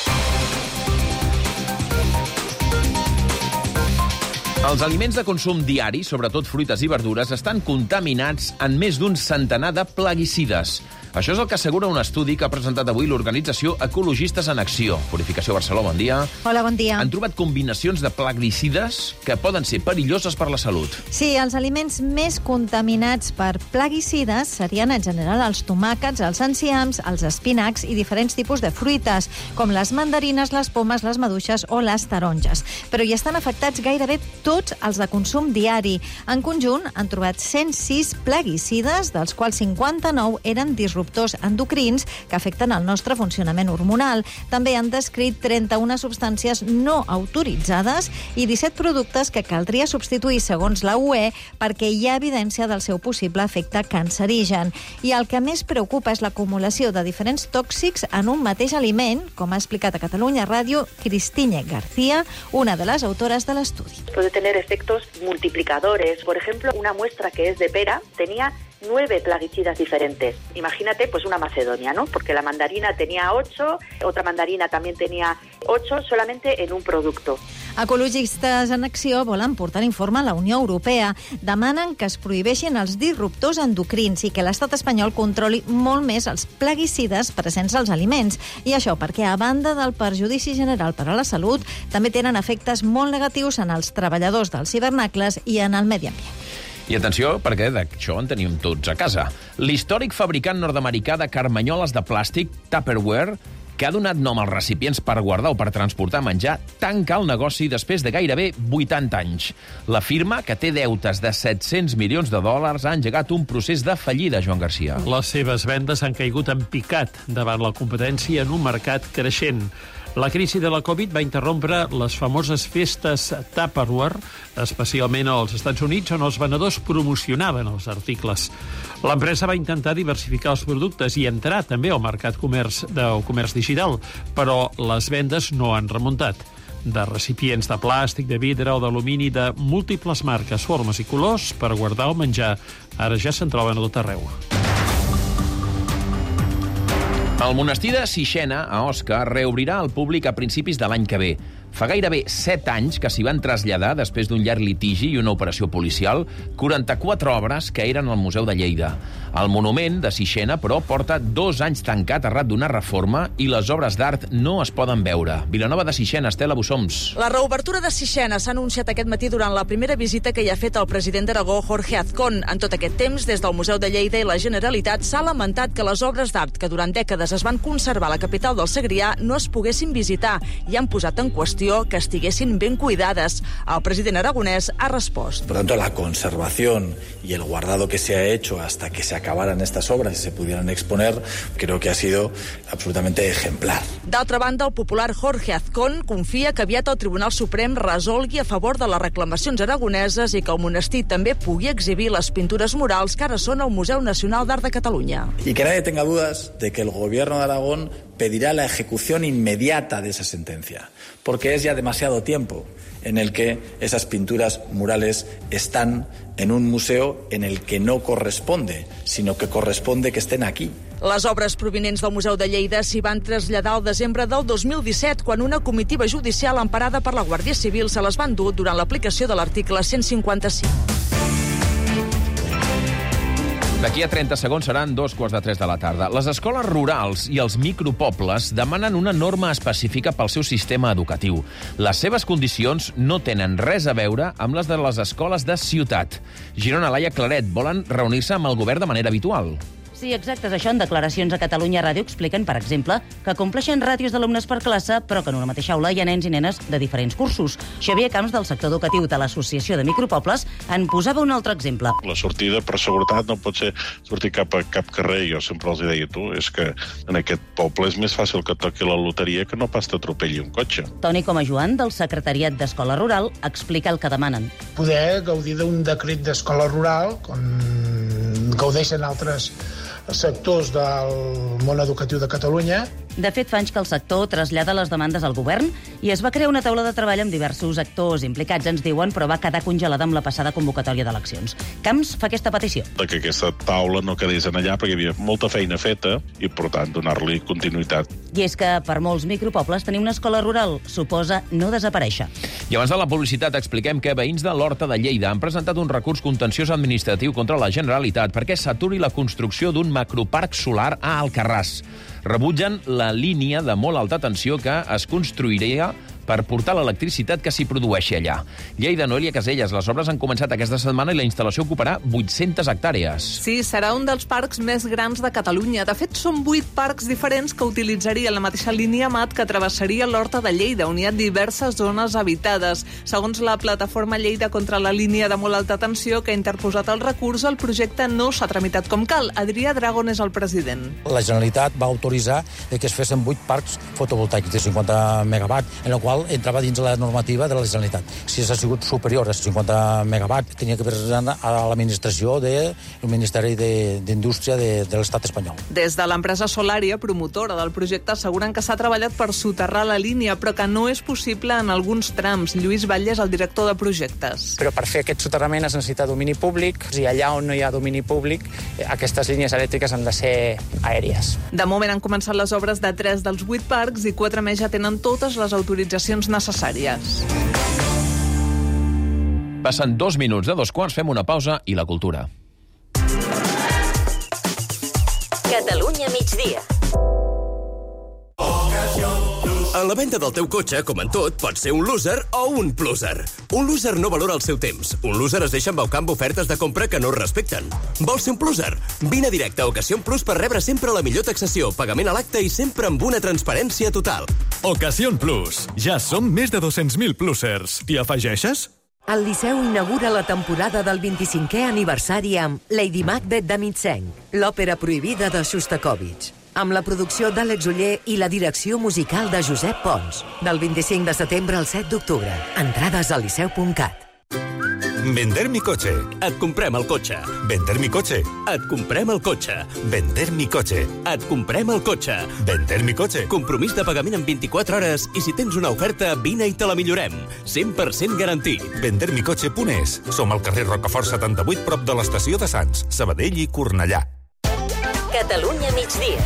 Els aliments de consum diari, sobretot fruites i verdures, estan contaminats en més d'un centenar de plaguicides. Això és el que assegura un estudi que ha presentat avui l'organització Ecologistes en Acció. Purificació Barcelona, bon dia.
Hola, bon dia.
Han trobat combinacions de plaguicides que poden ser perilloses per la salut.
Sí, els aliments més contaminats per plaguicides serien en general els tomàquets, els enciams, els espinacs i diferents tipus de fruites, com les mandarines, les pomes, les maduixes o les taronges. Però hi estan afectats gairebé tots els de consum diari. En conjunt, han trobat 106 plaguicides, dels quals 59 eren disruptius endocrins que afecten el nostre funcionament hormonal. També han descrit 31 substàncies no autoritzades i 17 productes que caldria substituir segons la UE perquè hi ha evidència del seu possible efecte cancerigen. I el que més preocupa és l'acumulació de diferents tòxics en un mateix aliment, com ha explicat a Catalunya Ràdio Cristina García, una de les autores de l'estudi.
Puede tener efectos multiplicadores. Por ejemplo, una muestra que es de pera tenía 9 plaguicidas diferentes. Imagínate, pues una Macedonia, ¿no? Porque la mandarina tenía 8, otra mandarina también tenía 8, solamente en un producto.
Ecologistes en Acció volen portar l'informe a la Unió Europea. Demanen que es prohibeixin els disruptors endocrins i que l'estat espanyol controli molt més els plaguicides presents als aliments. I això perquè, a banda del perjudici general per a la salut, també tenen efectes molt negatius en els treballadors dels hivernacles i en el medi ambient.
I atenció, perquè d'això en tenim tots a casa. L'històric fabricant nord-americà de carmanyoles de plàstic, Tupperware, que ha donat nom als recipients per guardar o per transportar menjar, tanca el negoci després de gairebé 80 anys. La firma, que té deutes de 700 milions de dòlars, ha engegat un procés de fallida, Joan Garcia.
Les seves vendes han caigut en picat davant la competència en un mercat creixent. La crisi de la Covid va interrompre les famoses festes Tupperware, especialment als Estats Units, on els venedors promocionaven els articles. L'empresa va intentar diversificar els productes i entrar també al mercat comerç digital, però les vendes no han remuntat. De recipients de plàstic, de vidre o d'alumini de múltiples marques, formes i colors per guardar o menjar, ara ja se'n troben a tot arreu.
El monestir de Sixena, a Osca, reobrirà al públic a principis de l'any que ve. Fa gairebé 7 anys que s'hi van traslladar, després d'un llarg litigi i una operació policial, 44 obres que eren al Museu de Lleida. El monument de Sixena, però, porta 2 anys tancat arran d'una reforma i les obres d'art no es poden veure. Vilanova de Sixena, Estela Bussoms.
La reobertura de Sixena s'ha anunciat aquest matí durant la primera visita que hi ha fet el president d'Aragó, Jorge Azcón. En tot aquest temps, des del Museu de Lleida i la Generalitat s'ha lamentat que les obres d'art que durant dècades es van conservar a la capital del Segrià no es poguessin visitar i han posat en qüestió que estiguessin ben cuidades. El president aragonès ha respost.
Por tanto, la conservación y el guardado que se ha hecho hasta que se acabaran estas obras y se pudieran exponer, creo que ha sido absolutamente ejemplar.
D'altra banda, el popular Jorge Azcón confia que aviat el Tribunal Suprem resolgui a favor de les reclamacions aragoneses i que el monestir també pugui exhibir les pintures murals que ara són al Museu Nacional d'Art de Catalunya.
Y que nadie tenga dudas de que el gobierno de Aragón pedirá la ejecución inmediata de esa sentencia, porque es ya demasiado tiempo en el que esas pinturas murales están en un museo en el que no corresponde, sino que corresponde que estén aquí.
Les obres provinents del Museu de Lleida s'hi van traslladar al desembre del 2017, quan una comitiva judicial emparada per la Guàrdia Civil se les va endur durant l'aplicació de l'article 155.
D'aquí a 30 segons seran 2:45 de la tarda. Les escoles rurals i els micropobles demanen una norma específica pel seu sistema educatiu. Les seves condicions no tenen res a veure amb les de les escoles de ciutat. Girona, Laia, Claret volen reunir-se amb el govern de manera habitual.
Sí, exacte, és això. En declaracions a Catalunya Ràdio expliquen, per exemple, que compleixen ràtios d'alumnes per classe, però que en una mateixa aula hi ha nens i nenes de diferents cursos. Xavier Camps, del sector educatiu de l'Associació de Micropobles, en posava un altre exemple.
La sortida per seguretat no pot ser sortir cap a cap carrer. Jo sempre els deia, és que en aquest poble és més fàcil que toqui la loteria que no pas t'atropelli un cotxe.
Toni Comajoan, del Secretariat d'Escola Rural, explica el que demanen.
Poder gaudir d'un decret d'escola rural, com gaudeixen altres sectors del món educatiu de Catalunya.
De fet, fa anys que el sector trasllada les demandes al govern i es va crear una taula de treball amb diversos actors implicats, ens diuen, però va quedar congelada amb la passada convocatòria d'eleccions. Camps fa aquesta petició.
Que aquesta taula no quedés en allà perquè hi havia molta feina feta i, per tant, donar-li continuïtat.
I és que per molts micropobles tenir una escola rural suposa no desaparèixer.
I abans de la publicitat expliquem que veïns de l'Horta de Lleida han presentat un recurs contenciós administratiu contra la Generalitat perquè s'aturi la construcció d'un macroparc solar a Alcarràs. Rebutgen la línia de molt alta tensió que es construiria per portar l'electricitat que s'hi produeixi allà. Lleida, Noelia Caselles, les obres han començat aquesta setmana i la instal·lació ocuparà 800 hectàrees.
Sí, serà un dels parcs més grans de Catalunya. De fet, són 8 parcs diferents que utilitzarien la mateixa línia MAT que travessaria l'Horta de Lleida, on hi ha diverses zones habitades. Segons la plataforma Lleida contra la línia de molt alta tensió que ha interposat el recurs, el projecte no s'ha tramitat com cal. Adrià Dragón és el president.
La Generalitat va autoritzar que es fessin 8 parcs fotovoltaics de 50 megawatts, en el qual entrava dins la normativa de la Generalitat. Si s'ha sigut superior a 50 megawatts, tenia que presentar a l'administració del Ministeri d'Indústria de l'Estat espanyol.
Des de l'empresa Solaria, promotora del projecte, asseguren que s'ha treballat per soterrar la línia, però que no és possible en alguns trams. Lluís Batlle és el director de projectes.
Però per fer aquest soterrament es necessita domini públic, i allà on no hi ha domini públic, aquestes línies elèctriques han de ser aèries.
De moment han començat les obres de 3 dels 8 parcs i 4 més ja tenen totes les autoritzacions necessàries.
Passen 2 minuts de 2:15, fem una pausa i la cultura.
Catalunya migdia.
A la venda del teu cotxe, com en tot, pots ser un loser o un pluser. Un loser no valora el seu temps. Un loser es deixa embaucar amb ofertes de compra que no respecten. Vols ser un pluser? Vine a directe a Ocasión Plus per rebre sempre la millor taxació, pagament a l'acte i sempre amb una transparència total.
Ocasión Plus. Ja som més de 200.000 plusers. T'hi afegeixes?
El Liceu inaugura la temporada del 25è aniversari amb Lady Macbeth de Mitsenc, l'òpera prohibida de Shostakovich, amb la producció d'Àlex Oller i la direcció musical de Josep Pons. Del 25 de setembre al 7 d'octubre. Entrades al liceu.cat.
Vender mi coche.
Et comprem el cotxe.
Vender mi coche.
Et comprem el cotxe.
Vender mi coche.
Et comprem el cotxe.
Vender mi coche.
Compromís de pagament en 24 hores i si tens una oferta, vine i te la millorem. 100% garantit.
Vendermicoche.es. Som al carrer Rocafort 78, prop de l'estació de Sants, Sabadell i Cornellà.
Catalunya migdia.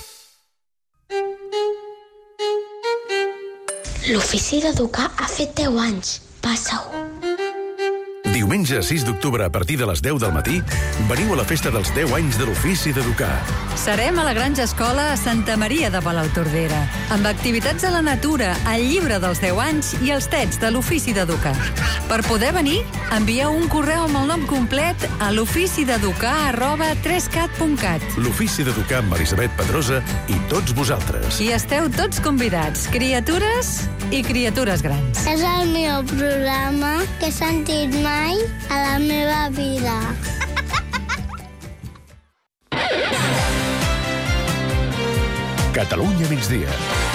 L'ofici d'educar ha fet 10 anys. Passa-ho.
Diumenge 6 d'octubre a partir de les 10 del matí veniu a la festa dels 10 anys de l'ofici d'educar.
Serem a la Granja Escola a Santa Maria de Palautordera, amb activitats a la natura, el llibre dels 10 anys i els tets de l'ofici d'educar. Per poder venir, envieu un correu amb el nom complet a l'oficideducar@3cat.cat.
L'ofici d'educar amb Elisabet Pedrosa i tots vosaltres.
I esteu tots convidats, criatures i criatures grans.
És el millor programa que he sentit mai a la meva vida.
Catalunya migdia.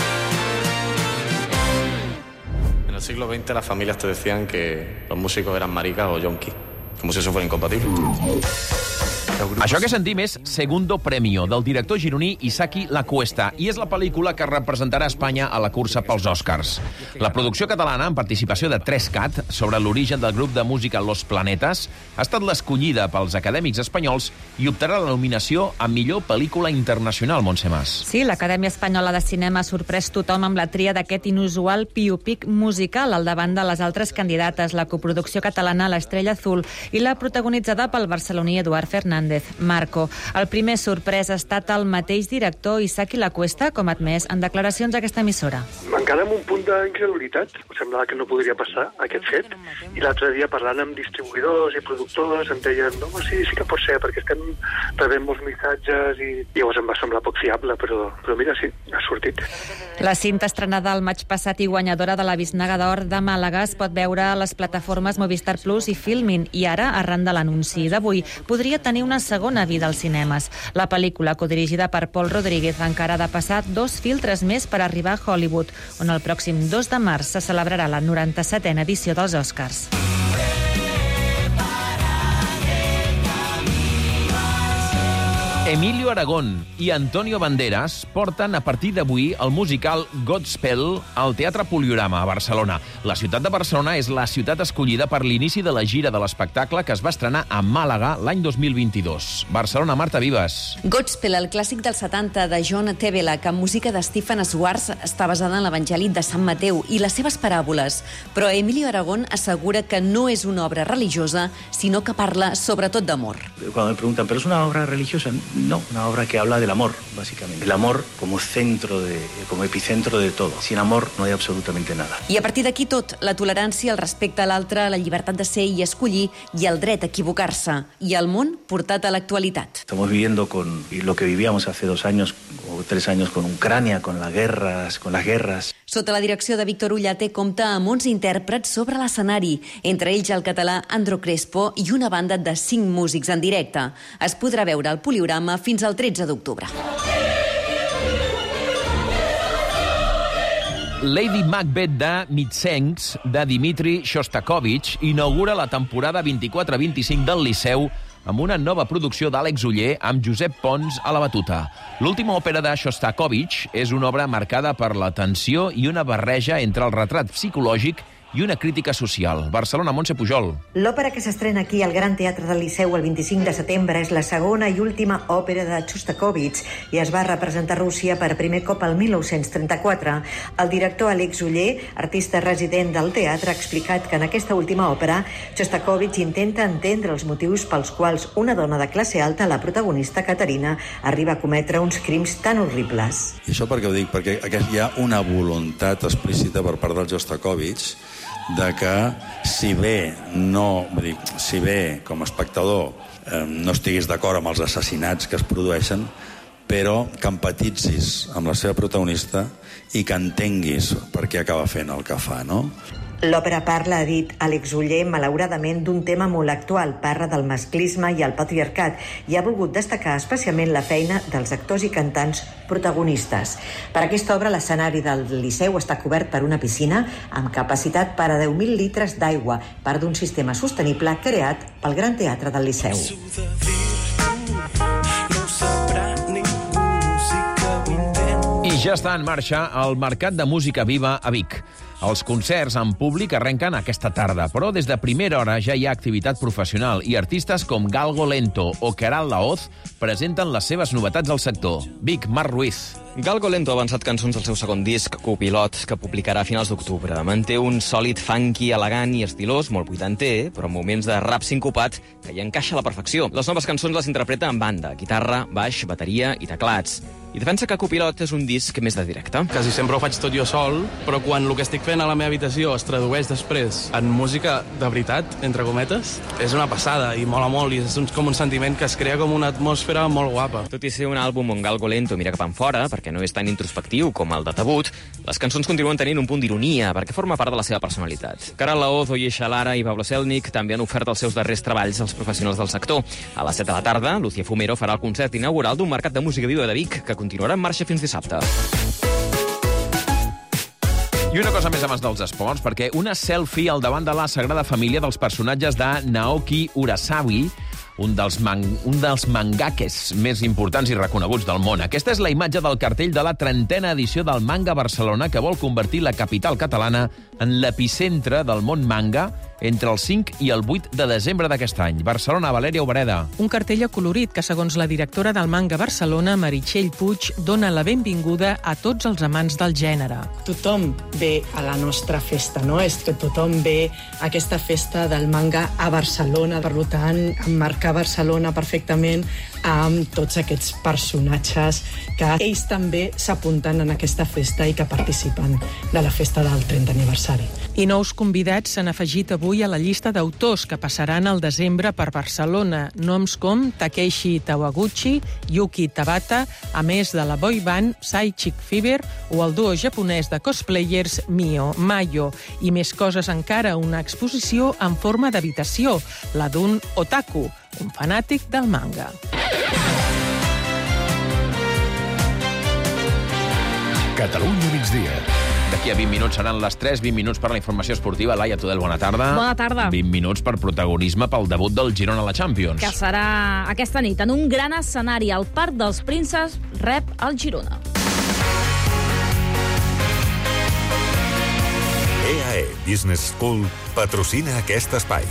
En el siglo XX las familias te decían que los músicos eran maricas o yonkis, como si eso fuera incompatible.
Això que sentim és Segundo Premio, del director gironí Isaki La Cuesta, i és la pel·lícula que representarà Espanya a la cursa pels Oscars. La producció catalana, amb participació de 3CAT, sobre l'origen del grup de música Los Planetas, ha estat l'escollida pels acadèmics espanyols i optarà la nominació a millor pel·lícula internacional, Montse Mas.
Sí, l'Acadèmia Espanyola de Cinema ha sorprès tothom amb la tria d'aquest inusual biopic musical al davant de les altres candidates, la coproducció catalana L'Estrella Azul i la protagonitzada pel barceloní Eduard Fernández, Marco. El primer sorprès ha estat el mateix director Isaki La Cuesta, com ha admès en declaracions a aquesta emissora.
Encara amb un punt d'incredulitat. Em semblava que no podria passar aquest fet. I l'altre dia, parlant amb distribuïdors i productors, em deien, no, sí que pot ser, perquè estem rebent molts missatges i llavors em va semblar poc fiable, però mira, sí, ha sortit.
La cinta estrenada el maig passat i guanyadora de la Biznaga d'Or de Màlaga es pot veure a les plataformes Movistar Plus i Filmin, i ara, arran de l'anunci d'avui, podria tenir una segona vida als cinemes. La pel·lícula, codirigida per Pol Rodríguez, encara ha de passar 2 filtres més per arribar a Hollywood, on el pròxim 2 de març se celebrarà la 97a edició dels Oscars.
Emilio Aragón i Antonio Banderas porten a partir d'avui el musical Godspell al Teatre Poliorama a Barcelona. La ciutat de Barcelona és la ciutat escollida per l'inici de la gira de l'espectacle que es va estrenar a Màlaga l'any 2022. Barcelona, Marta Vives.
Godspell, el clàssic dels 70 de John Tevelak, amb música de Stephen Schwartz, està basada en l'Evangeli de Sant Mateu i les seves paràboles. Però Emilio Aragón assegura que no és una obra religiosa, sinó que parla sobretot d'amor.
Cuando me preguntan, ¿pero es una obra religiosa? No, una obra que habla del amor, básicamente. El amor como epicentro de todo. Sin amor no hay absolutamente nada.
I a partir d'aquí tot, la tolerància, el respecte a l'altre, la llibertat de ser i escollir, i el dret a equivocar-se, i el món portat a l'actualitat.
Estamos viviendo con lo que vivíamos hace 2 años o 3 años con Ucrania, con las guerras.
Sota la direcció de Víctor Ullate compta amb 11 intèrprets sobre l'escenari, entre ells el català Andro Crespo i una banda de 5 músics en directe. Es podrà veure al Poliorama fins al 13 d'octubre.
Lady Macbeth de Mitsencs, de Dmitri Shostakovich, inaugura la temporada 24-25 del Liceu amb una nova producció d'Àlex Oller amb Josep Pons a la batuta. L'última òpera de Shostakovich és una obra marcada per la tensió i una barreja entre el retrat psicològic i una crítica social. Barcelona, Montse Pujol.
L'òpera que s'estrena aquí al Gran Teatre del Liceu el 25 de setembre és la segona i última òpera de Shostakovich i es va representar a Rússia per primer cop el 1934. El director Àlex Oller, artista resident del teatre, ha explicat que en aquesta última òpera Shostakovich intenta entendre els motius pels quals una dona de classe alta, la protagonista Caterina, arriba a cometre uns crims tan horribles.
I això per què ho dic? Perquè hi ha una voluntat explícita per part del Shostakovich de que si bé com a espectador no estiguis d'acord amb els assassinats que es produeixen, però que empatitzis amb la seva protagonista i que entenguis per què acaba fent el que fa, no?
L'òpera parla, ha dit Àlex Oller, malauradament d'un tema molt actual. Parla del masclisme i el patriarcat i ha volgut destacar especialment la feina dels actors i cantants protagonistes. Per aquesta obra, l'escenari del Liceu està cobert per una piscina amb capacitat per a 10.000 litres d'aigua, part d'un sistema sostenible creat pel Gran Teatre del Liceu.
I ja està en marxa el Mercat de Música Viva a Vic. Els concerts en públic arrenquen aquesta tarda, però des de primera hora ja hi ha activitat professional i artistes com Galgo Lento o Keral Laoz presenten les seves novetats al sector. Vic, Marc Ruiz.
Galgo Lento ha avançat cançons del seu segon disc, Copilot, que publicarà a finals d'octubre. Manté un sòlid funky, elegant i estilós, molt vuitanter, però amb moments de rap sincopat que hi encaixa a la perfecció. Les noves cançons les interpreta en banda, guitarra, baix, bateria i teclats. I defensa que Copilot és un disc més de directe.
Quasi sempre ho faig tot jo sol, però quan el que estic fent a la meva habitació es tradueix després en música de veritat, entre cometes, és una passada i mola molt i és com un sentiment que es crea com una atmosfera molt guapa.
Tot i ser un àlbum on Galgo Lento mira cap enfora, perquè no és tan introspectiu com el de Tabut, les cançons continuen tenint un punt d'ironia, perquè forma part de la seva personalitat. Keral Laoz, Oye Shalara i Pablo Selnik també han ofert els seus darrers treballs als professionals del sector. A les 7 de la tarda, Lucia Fumero farà el concert inaugural d'un mercat de música viva de Vic, que continuarà en marxa fins dissabte.
I una cosa més abans dels esports, perquè una selfie al davant de la Sagrada Família dels personatges de Naoki Urasawa un dels mangakes més importants i reconeguts del món. Aquesta és la imatge del cartell de la 30a edició del Manga Barcelona, que vol convertir la capital catalana en l'epicentre del món manga entre el 5 i el 8 de desembre d'aquest any. Barcelona, Valèria Obreda.
Un cartell acolorit que, segons la directora del Manga Barcelona, Meritxell Puig, dona la benvinguda a tots els amants del gènere.
Tothom ve a la nostra festa, no? És que tothom ve a aquesta festa del manga a Barcelona. Per tant, emmarcar Barcelona perfectament amb tots aquests personatges que ells també s'apunten en aquesta festa i que participen de la festa del 30 aniversari.
I nous convidats s'han afegit avui a la llista d'autors que passaran al desembre per Barcelona. Noms com Takeshi Tawaguchi, Yuki Tabata, a més de la boy band Psychic Fever o el duo japonès de cosplayers Mio, Mayo. I més coses encara, una exposició en forma d'habitació, la d'un otaku, un fanàtic del manga.
Catalunya migdia. D'aquí a 20 minuts seran les 3, 20 minuts per la informació esportiva. Laia Tudel, bona tarda.
Bona tarda.
20 minuts per protagonisme pel debut del Girona a la Champions.
Que serà aquesta nit en un gran escenari. El Parc dels Prínceps rep el Girona.
EAE Business School patrocina aquest espai.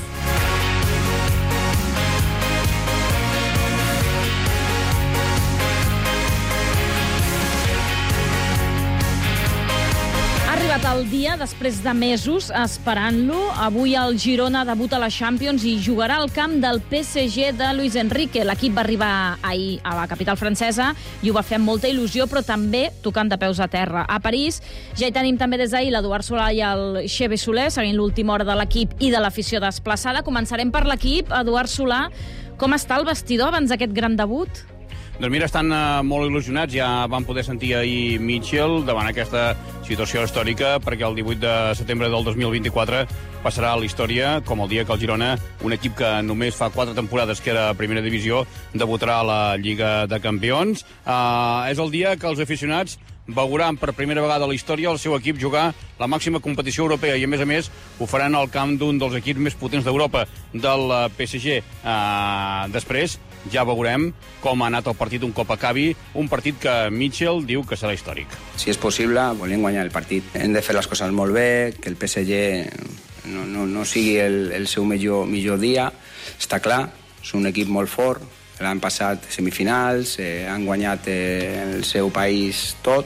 El dia, després de mesos esperant-lo, avui el Girona debuta a la Champions i jugarà al camp del PSG de Luis Enrique. L'equip va arribar ahir a la capital francesa i ho va fer amb molta il·lusió, però també tocant de peus a terra. A París ja hi tenim també des d'ahir l'Eduard Solà i el Xevi Soler, seguint l'última hora de l'equip i de l'afició desplaçada. Començarem per l'equip. Eduard Solà, com està el vestidor abans d'aquest gran debut?
Doncs mira, estan molt il·lusionats. Ja van poder sentir ahir Mitchell davant aquesta situació històrica, perquè el 18 de setembre del 2024 passarà a la història com el dia que el Girona, un equip que només fa 4 temporades que era a primera divisió, debutarà a la Lliga de Campions. És el dia que els aficionats veuran per primera vegada a la història el seu equip jugar la màxima competició europea i, a més, ho faran al camp d'un dels equips més potents d'Europa, del PSG. Després ja veurem com ha anat el partit un cop acabi, un partit que Mitchell diu que serà històric.
Si és possible, volem guanyar el partit. Hem de fer les coses molt bé, que el PSG no sigui el seu millor dia, està clar, és un equip molt fort, l'han passat semifinals, han guanyat el seu país tot,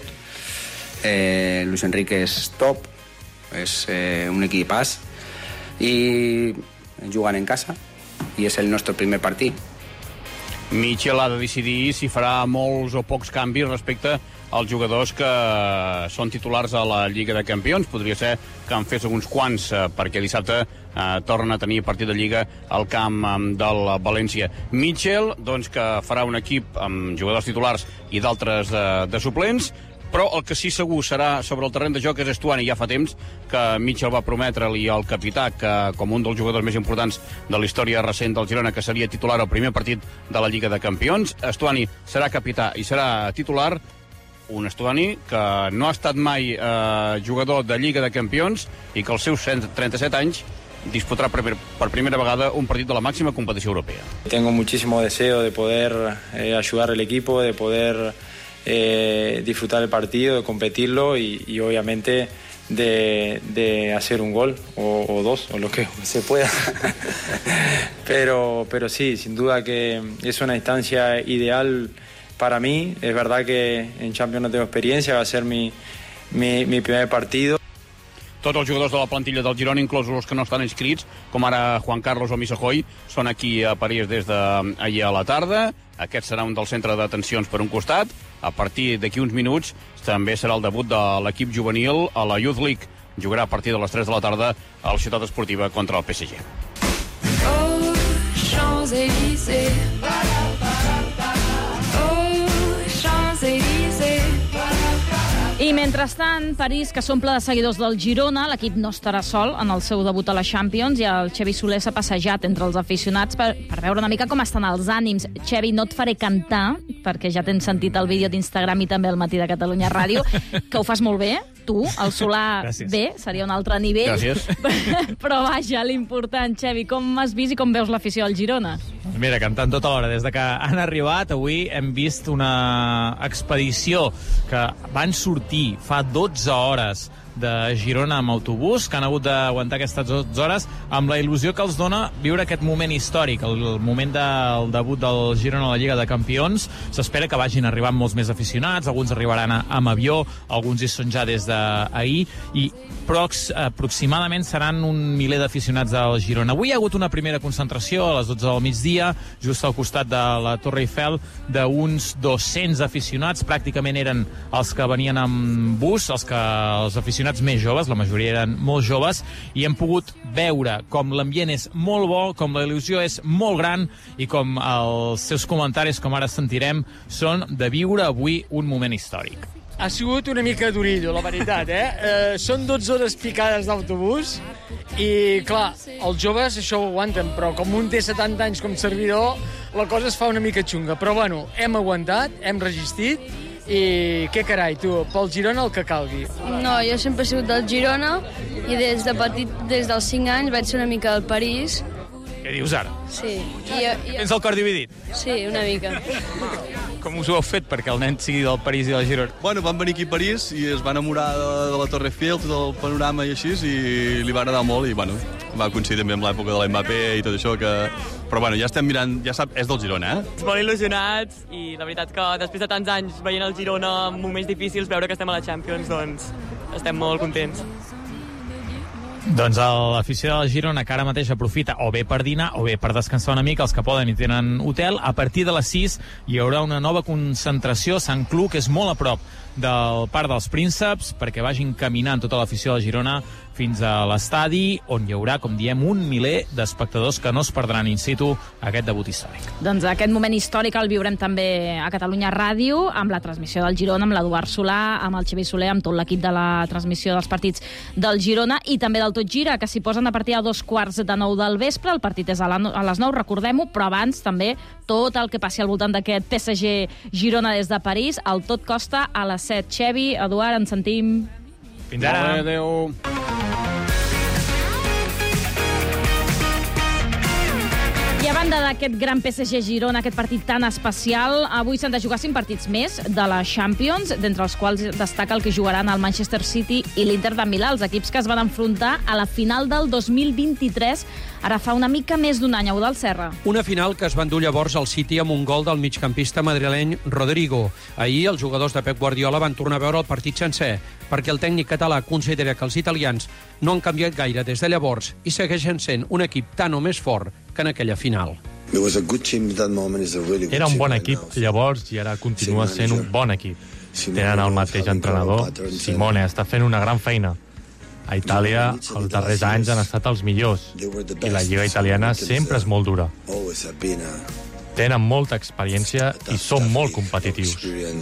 Luis Enrique és top, és un equipàs, i jugant en casa, i és el nostre primer partit.
Mitchell ha de decidir si farà molts o pocs canvis respecte als jugadors que són titulars a la Lliga de Campions. Podria ser que en fes uns quants, perquè dissabte tornen a tenir partit de Lliga al camp del València. Mitchell, doncs, que farà un equip amb jugadors titulars i d'altres de suplents, però el que sí segur serà sobre el terreny de joc és Estuani. Ja fa temps que Mitchell va prometre-li al capità que, com un dels jugadors més importants de la història recent del Girona, que seria titular al primer partit de la Lliga de Campions. Estuani serà capità i serà titular. Un Estuani que no ha estat mai jugador de Lliga de Campions i que als seus 37 anys disputarà per primera vegada un partit de la màxima competició europea.
Tengo muchísimo deseo de poder ayudar al equipo, de poder disfrutar el partido, de competirlo y obviamente de hacer un gol o dos o lo que se pueda. pero sí, sin duda que es una instancia ideal para mí. Es verdad que en Champions no tengo experiencia, va a ser mi primer partido.
Tots els jugadors de la plantilla del Girona, inclosos els que no estan inscrits, com ara Juan Carlos o Misajoy, són aquí a París des d'ahir a la tarda. Aquest serà un dels centres d'atencions per un costat. A partir d'aquí uns minuts també serà el debut de l'equip juvenil a la Youth League. Jugarà a partir de les 3 de la tarda a la Ciutat Esportiva contra el PSG.
Oh, Champs-Élysées. Oh, Champs-Élysées.
I mentrestant, París, que s'omple de seguidors del Girona, l'equip no estarà sol en el seu debut a la Champions i el Xevi Soler s'ha passejat entre els aficionats per veure una mica com estan els ànims. Xevi, no et faré cantar, perquè ja tens sentit el vídeo d'Instagram i també el Matí de Catalunya Ràdio, que ho fas molt bé, tu, el Solà bé, seria un altre nivell.
Gràcies.
Però vaja, l'important, Xevi, com has vist i com veus l'afició al Girona?
Mira, cantant tota l'hora. Des de que han arribat, avui hem vist una expedició que van sortir fa 12 hores de Girona amb autobús, que han hagut d'aguantar aquestes 12 hores amb la il·lusió que els dona viure aquest moment històric, el moment del debut del Girona a la Lliga de Campions. S'espera que vagin arribant molts més aficionats, alguns arribaran amb avió, alguns hi són ja des d'ahir, i aproximadament seran un miler d'aficionats del Girona. Avui hi ha hagut una primera concentració a les 12 del migdia, just al costat de la Torre Eiffel, d'uns 200 aficionats, pràcticament eren els que venien amb bus, els aficionats més joves, la majoria eren molt joves, i hem pogut veure com l'ambient és molt bo, com la il·lusió és molt gran i com els seus comentaris, com ara sentirem, són de viure avui un moment històric.
Ha sigut una mica durillo, la veritat, Són 12 hores picades d'autobús i, clar, els joves això ho aguanten, però com un té 70 anys com servidor, la cosa es fa una mica xunga. Però, bueno, hem aguantat, hem resistit, i què carai, tu, pel Girona el que calgui.
No, jo sempre he sigut del Girona i des de petit, des dels 5 anys, vaig ser una mica del París.
Què dius ara?
Sí.
Tens el cor dividit?
Sí, una mica.
Com us ho heu fet perquè el nen sigui del París i del Girona?
Bueno, van venir aquí a París i es va enamorar de la Torre Eiffel, tot el panorama i així, i li va agradar molt, i bueno, va coincidir també amb l'època de l'Mbappé i tot això, però bueno, ja estem mirant, ja sap, és del Girona,
Molt il·lusionats, i la veritat que després de tants anys veient el Girona en moments difícils, veure que estem a la Champions, doncs estem molt contents.
Doncs l'afició del Girona, que ara mateix aprofita o bé per dinar o bé per descansar una mica, els que poden i tenen hotel, a partir de les 6 hi haurà una nova concentració a Sant Clu, que és molt a prop del Parc dels Prínceps, perquè vagin caminant tota l'afició de Girona fins a l'estadi, on hi haurà, com diem, un miler d'espectadors que no es perdran in situ aquest debut històric.
Doncs aquest moment històric el viurem també a Catalunya Ràdio, amb la transmissió del Girona, amb l'Eduard Solà, amb el Xavi Soler, amb tot l'equip de la transmissió dels partits del Girona i també del Tot Gira, que s'hi posen a partir de 2:45 del vespre. El partit és a les 9, recordem-ho, però abans també tot el que passi al voltant d'aquest PSG Girona des de París. El Tot Costa a les 7. Xavi, Eduard, ens sentim.
Fins ara.
Adéu.
I a banda d'aquest gran PSG Girona, aquest partit tan especial, avui s'han de jugar 5 partits més de la Champions, d'entre els quals destaca el que jugaran el Manchester City i l'Inter de Milà, els equips que es van enfrontar a la final del 2023, ara fa una mica més d'un any, Eudald Serra.
Una final que es va endur llavors al City amb un gol del migcampista madrileny Rodrigo. Ahir els jugadors de Pep Guardiola van tornar a veure el partit sencer, perquè el tècnic català considera que els italians no han canviat gaire des de llavors i segueixen sent un equip tan o més fort que en aquella final.
Era un bon equip llavors i ara continua sent un bon equip. Tenen el mateix entrenador. Simone està fent una gran feina. A Itàlia, els darrers anys han estat els millors i la lliga italiana sempre és molt dura. Tenen molta experiència i són molt competitius.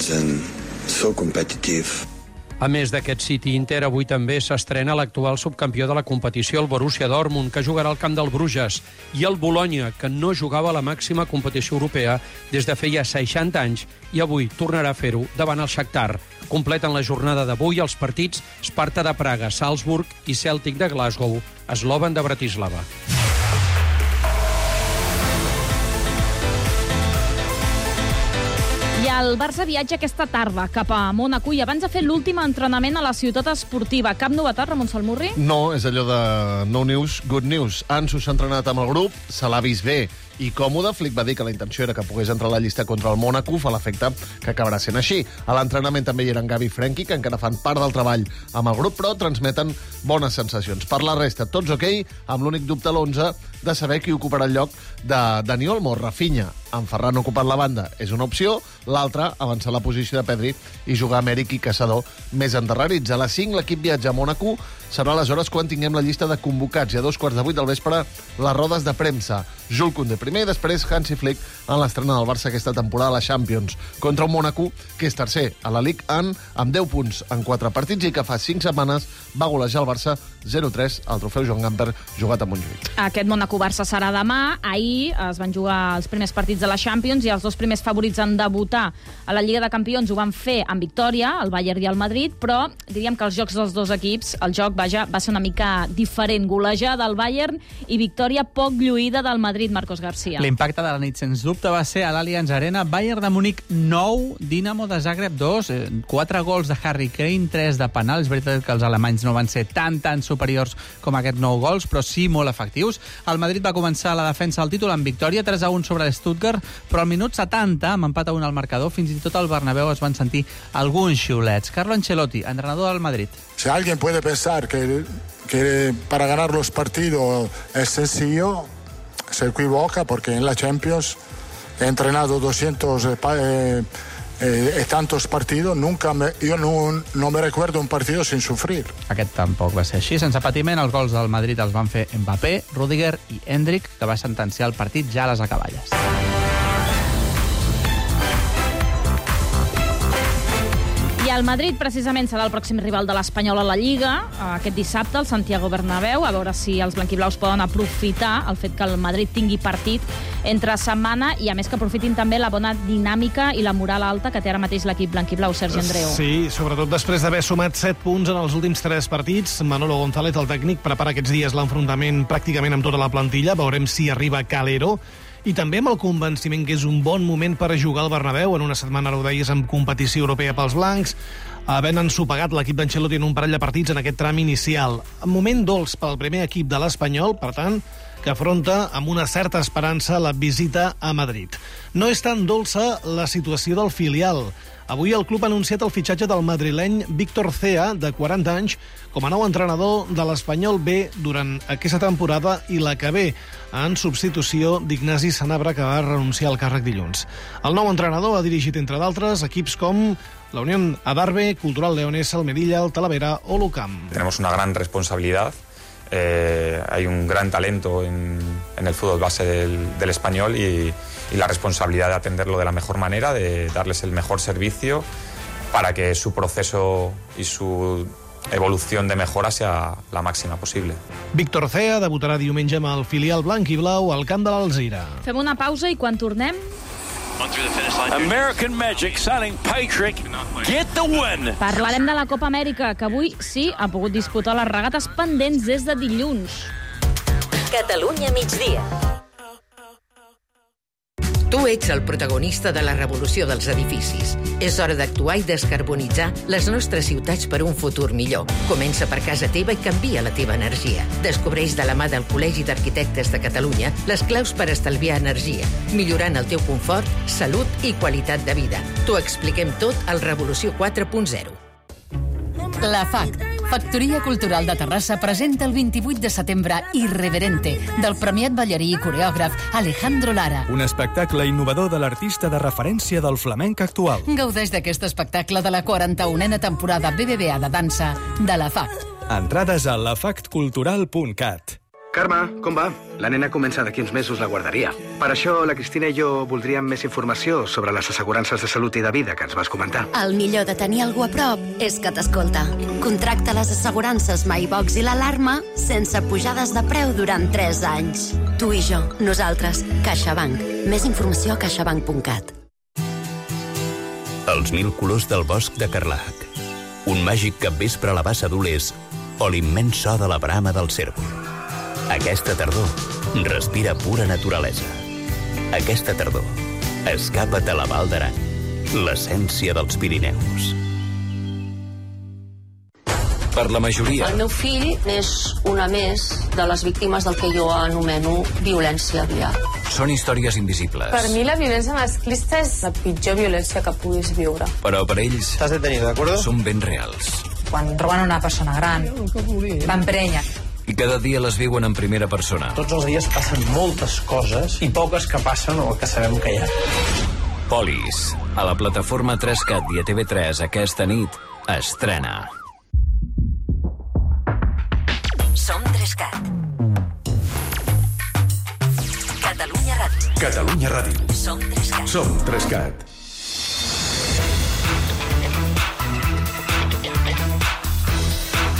A més d'aquest City-Inter, avui també s'estrena l'actual subcampió de la competició, el Borussia Dortmund, que jugarà al camp del Bruges, i el Bologna, que no jugava a la màxima competició europea des de feia 60 anys i avui tornarà a fer-ho davant el Shakhtar. Completen la jornada d'avui els partits Sparta de Praga, Salzburg i Celtic de Glasgow, Slovan de Bratislava.
I el Barça viatja aquesta tarda cap a Mònaco i abans ha fet l'últim entrenament a la ciutat esportiva. Cap novetat, Ramon Salmurri?
No, és allò de no news, good news. Ansu s'ha entrenat amb el grup, se l'ha vist bé i còmode. Flick va dir que la intenció era que pogués entrar a la llista contra el Mònaco, fa l'efecte que acabarà sent així. A l'entrenament també hi eren Gavi i Frenkie, que encara fan part del treball amb el grup, però transmeten bones sensacions. Per la resta, tots ok, amb l'únic dubte a l'11 de saber qui ocuparà el lloc de Dani Olmo. Rafinha, amb Ferran ocupant la banda, és una opció. L'altra, avançar la posició de Pedri i jugar amb Eric i Caçador més endarrerits. A les 5 l'equip viatja a Mònaco. Serà aleshores quan tinguem la llista de convocats i a 2:15 del vespre les rodes de premsa. Jules Koundé primer i després Hansi Flick en l'estrena del Barça aquesta temporada a la Champions contra un Mònaco que és tercer a la Ligue 1 amb 10 punts en 4 partits i que fa 5 setmanes va golejar el Barça 0-3 al trofeu Joan Gamper jugat a Montjuïc.
Aquest Mònaco Barça serà demà. Ahir es van jugar els primers partits de la Champions i els dos primers favorits en debutar a la Lliga de Campions ho van fer amb victòria, el Bayern i el Madrid, però diríem que els jocs dels dos equips, el joc, va ser una mica diferent. Golejada del Bayern i victòria poc lluïda del Madrid, Marcos García.
L'impacte de la nit, sens dubte, va ser a l'Allianz Arena. Bayern de Múnich 9, Dinamo de Zagreb 2, 4 gols de Harry Kane, 3 de penal. És veritat que els alemanys no van ser tan superiors com aquests 9 gols, però sí molt efectius. El Madrid va començar la defensa del títol amb victòria, 3-1 sobre l'Stuttgart, però al minut 70, amb empat a 1 al marcador, fins i tot al Bernabéu es van sentir alguns xiulets. Carlo Ancelotti, entrenador del Madrid.
Si alguien puede pensar que para ganar los partidos es sencillo, se equivoca, porque en la Champions he entrenado 200 tantos partidos, yo no me recuerdo un partido sin sufrir.
Aquest tampoc va ser així. Sense patiment, els gols del Madrid els van fer Mbappé, Rüdiger i Endrick, que va sentenciar el partit ja a les acaballes.
I el Madrid, precisament, serà el pròxim rival de l'Espanyol a la Lliga, aquest dissabte, al Santiago Bernabéu, a veure si els blanquiblaus poden aprofitar el fet que el Madrid tingui partit entre setmana i, a més, que aprofitin també la bona dinàmica i la moral alta que té ara mateix l'equip blanquiblau, Sergi Andreu.
Sí, sobretot després d'haver sumat 7 punts en els últims 3 partits. Manolo González, el tècnic, prepara aquests dies l'enfrontament pràcticament amb tota la plantilla. Veurem si arriba Calero. I també amb el convenciment que és un bon moment per jugar al Bernabéu en una setmana, ho deies, amb competició europea pels blancs, havent ensopegat l'equip d'Ancelotti en un parell de partits en aquest tram inicial. Un moment dolç pel primer equip de l'Espanyol, per tant, que afronta amb una certa esperança la visita a Madrid. No és tan dolça la situació del filial. Avui el club ha anunciat el fitxatge del madrileny Víctor Cea, de 40 anys, com a nou entrenador de l'Espanyol B durant aquesta temporada i la que ve, en substitució d'Ignasi Sanabra, que va renunciar al càrrec dilluns. El nou entrenador ha dirigit, entre d'altres, equips com la Unión Adarve, Cultural Leonesa, el Melilla, el Talavera o l'UCAM.
Tenemos una gran responsabilidad. Hay un gran talento en el fútbol base del Español y la responsabilidad de atenderlo de la mejor manera, de darles el mejor servicio para que su proceso y su evolución de mejora sea la máxima posible.
Víctor Cea debutarà diumenge amb el filial blanc i blau al camp de l'Alzira.
Fem una pausa i quan tornem...
American Magic signing Patrick, get the win.
Parlarem de la Copa Amèrica, que avui sí ha pogut disputar les regates pendents des de dilluns.
Catalunya migdia. Tu ets el protagonista de la revolució dels edificis. És hora d'actuar i descarbonitzar les nostres ciutats per un futur millor. Comença per casa teva i canvia la teva energia. Descobreix de la mà del Col·legi d'Arquitectes de Catalunya les claus per estalviar energia, millorant el teu confort, salut i qualitat de vida. T'ho expliquem tot al Revolució 4.0.
La FAC, Factoria Cultural de Terrassa, presenta el 28 de setembre Irreverente, del premiat ballarí i coreògraf Alejandro Lara.
Un espectacle innovador de l'artista de referència del flamenc actual.
Gaudeix d'aquest espectacle de la 41a temporada BBVA de dansa de la FAC.
Entrades a lafactcultural.cat.
Carme, com va? La nena comença d'aquí uns mesos la guarderia. Per això la Cristina i jo voldríem més informació sobre les assegurances de salut i de vida que ens vas comentar.
El millor de tenir algú a prop és que t'escolta. Contracta les assegurances MyBox i l'alarma sense pujades de preu durant 3 anys. Tu i jo, nosaltres, CaixaBank. Més informació a caixabank.cat.
Els 1000 colors del bosc de Carlac. Un màgic capvespre a la bassa d'Olers o l'immens so de la brama del cérvol. Aquesta tardor, respira pura naturalesa. Aquesta tardor, escapa't a la Val d'Aran, l'essència dels Pirineus.
Per la majoria.
El meu fill és una més de les víctimes del que jo anomeno violència vial.
Són històries invisibles.
Per mi la violència masclista és la pitjor violència que puguis viure.
Però per ells...
T'has detenido, d'acord?
Són ben reals.
Quan roben una persona gran, l'emprenya.
I cada dia les viuen en primera persona.
Tots els dies passen moltes coses i poques que passen o que sabem que hi ha.
Polis, a la plataforma 3CAT i a TV3 aquesta nit, estrena.
Som 3CAT. Catalunya Ràdio.
Catalunya Ràdio.
Som 3CAT.
Som 3CAT.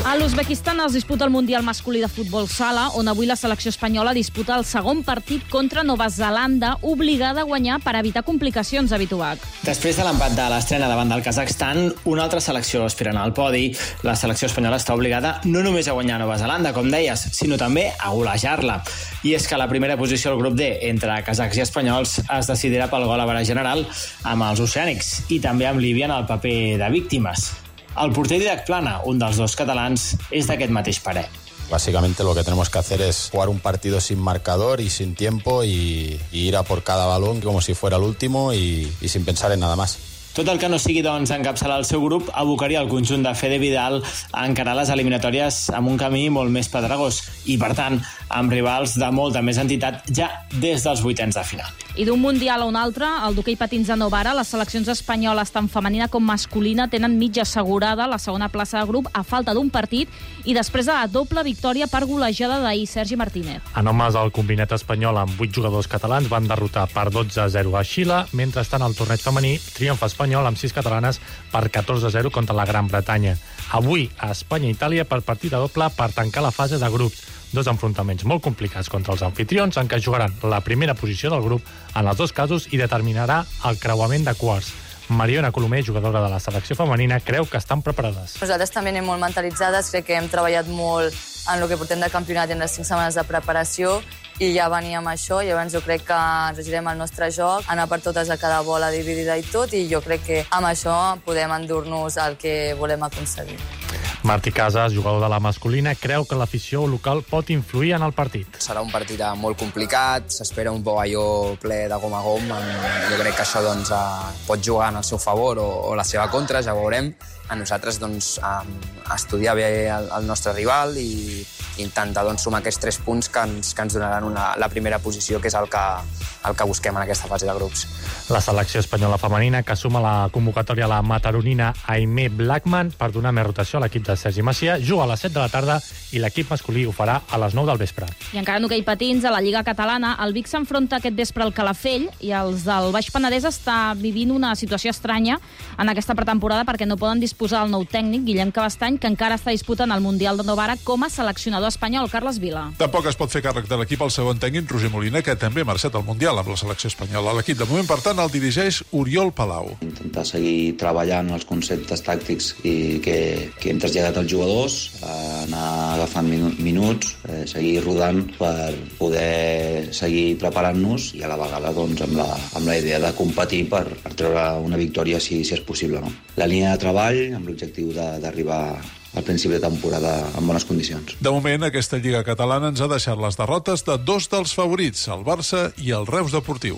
A l'Uzbekistan es disputa el Mundial masculí de futbol sala, on avui la selecció espanyola disputa el segon partit contra Nova Zelanda, obligada a guanyar per evitar complicacions a Vitubac.
Després de l'empat de l'estrena davant del Kazakhstan, una altra selecció aspirant al podi. La selecció espanyola està obligada no només a guanyar Nova Zelanda, com deies, sinó també a golejar-la. I és que la primera posició al grup D, entre kazakhs i espanyols, es decidirà pel gol a barà general amb els oceànics i també amb Líbia en el paper de víctimes. El porter Didac Plana, un dels dos catalans, és d'aquest mateix parer.
Básicamente lo que tenemos que hacer es jugar un partido sin marcador y sin tiempo y ir a por cada balón como si fuera el último y sin pensar en nada más.
Tot el que no sigui, doncs, encapçalar el seu grup abocaria el conjunt de Fede Vidal a encarar les eliminatòries amb un camí molt més pedregós i, per tant, amb rivals de molta més entitat ja des dels vuitens de final.
I d'un mundial a un altre, el d'hoquei patins de Novara, les seleccions espanyoles, tant femenina com masculina, tenen mitja assegurada la segona plaça de grup a falta d'un partit i després de la doble victòria per golejada d'ahir, Sergi Martínez.
En homes, el combinet espanyol amb 8 jugadors catalans van derrotar per 12-0 a Xile, mentrestant al torneig femení triomf espanyol amb 6 catalanes per 14-0 contra la Gran Bretanya. Avui, a Espanya i Itàlia per partida doble per tancar la fase de grups. Dos enfrontaments molt complicats contra els anfitrions en què jugaran la primera posició del grup en els dos casos i determinarà el creuament de quarts. Mariona Colomer, jugadora de la selecció femenina, creu que estan preparades.
Nosaltres també anem molt mentalitzades, crec que hem treballat molt en el que portem de campionat i en les 5 setmanes de preparació i ja veníem amb això, i llavors jo crec que ens agirem al nostre joc, anar per totes a cada bola dividida i tot, i jo crec que amb això podem endur-nos el que volem aconseguir.
Martí Casas, jugador de la masculina, creu que l'afició local pot influir en el partit.
Serà un partit molt complicat, s'espera un pavelló ple de gom a gom. Jo crec que això doncs, pot jugar en el seu favor o la seva contra, ja ho veurem. A nosaltres doncs, estudiar bé el nostre rival i intentar sumar aquests 3 punts que ens donaran la primera posició, que és el que busquem en aquesta fase de grups.
La selecció espanyola femenina, que suma la convocatòria a la mataronina Aimé Blackman per donar més rotació a l'equip de Sergi Macià, juga a les 7 de la tarda i l'equip masculí ho farà a les 9 del vespre.
I encara en hoquei patins, a la Lliga Catalana, el Vic s'enfronta aquest vespre al Calafell i els del Baix Penedès està vivint una situació estranya en aquesta pretemporada perquè no poden disposar del nou tècnic, Guillem Cabestany, que encara està disputant el Mundial de Novara com a seleccionador espanyol. Carles Vila.
Tampoc es pot fer càrrec de l'equip el segon tècnic, Roger Molina, que també ha marxat al Mundial amb la selecció espanyola. L'equip, de moment, per tant, el dirigeix Oriol Palau.
Intentar seguir treballant els conceptes tàctics que hem traslladat als jugadors, anar agafant minuts, seguir rodant per poder seguir preparant-nos i a la vegada doncs, amb la idea de competir per treure una victòria si és possible. No? La línia de treball amb l'objectiu d'arribar al principi de temporada en bones condicions.
De moment, aquesta Lliga Catalana ens ha deixat les derrotes de 2 dels favorits, el Barça i el Reus Deportiu.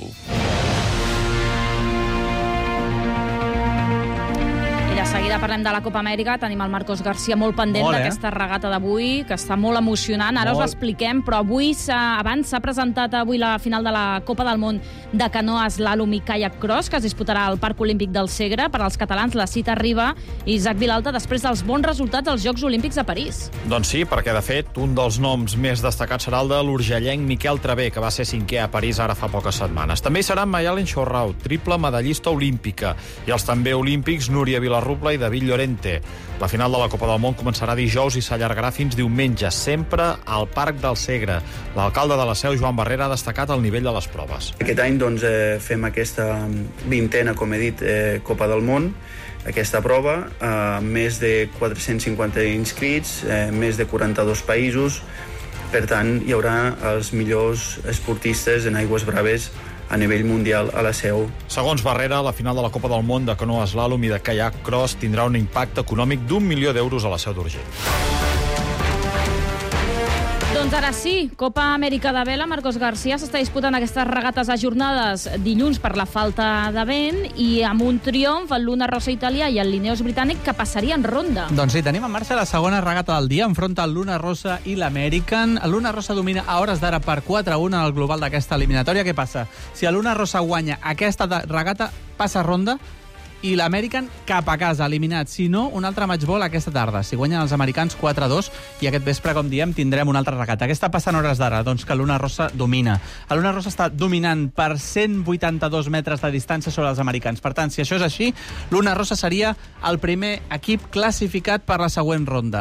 Seguida parlem de la Copa Amèrica. Tenim el Marcos García molt pendent d'aquesta regata d'avui, que està molt emocionant. Ara us l'expliquem, però avui abans s'ha presentat avui la final de la Copa del Món de canoa, eslàlom i kayak cross, que es disputarà al Parc Olímpic del Segre. Per als catalans la cita arriba, Isaac Vilalta, després dels bons resultats als Jocs Olímpics de París.
Doncs sí, perquè de fet un dels noms més destacats serà el de l'urgellenc Miquel Travé, que va ser 5è a París ara fa poques setmanes. També hi serà Mayalen Chorrau, triple medallista olímpica, i els també olímpics Núria Vilarrubla i David Llorente. La final de la Copa del Món començarà dijous i s'allargarà fins diumenge, sempre al Parc del Segre. L'alcalde de la Seu, Joan Barrera, ha destacat el nivell de les proves.
Aquest any fem aquesta 20a, com he dit, Copa del Món, aquesta prova, més de 450 inscrits, més de 42 països. Per tant, hi haurà els millors esportistes en aigües braves a nivell mundial a la Seu.
Segons Barrera, la final de la Copa del Món de canoa eslàlom i de kayak cross tindrà un impacte econòmic d'1 milió d'euros a la Seu d'Urgell.
Doncs ara sí, Copa Amèrica de vela. Marcos García s'està disputant aquestes regates ajornades dilluns per la falta de vent i amb un triomf el Luna Rossa italià i el Linneos britànic que passarien ronda.
Doncs sí, tenim en marxa la segona regata del dia. Enfronta el Luna Rossa i l'American. El Luna Rossa domina a hores d'ara per 4-1 en el global d'aquesta eliminatòria. Què passa? Si el Luna Rossa guanya aquesta regata, passa ronda i l'American cap a casa, eliminat. Si no, un altre matchball aquesta tarda. Si guanyen els americans 4-2 i aquest vespre, com diem, tindrem una altra regata. Què està passant a hores d'ara? Doncs que l'Luna Rossa domina. El Luna Rossa està dominant per 182 metres de distància sobre els americans. Per tant, si això és així, l'Luna Rossa seria el primer equip classificat per la següent ronda.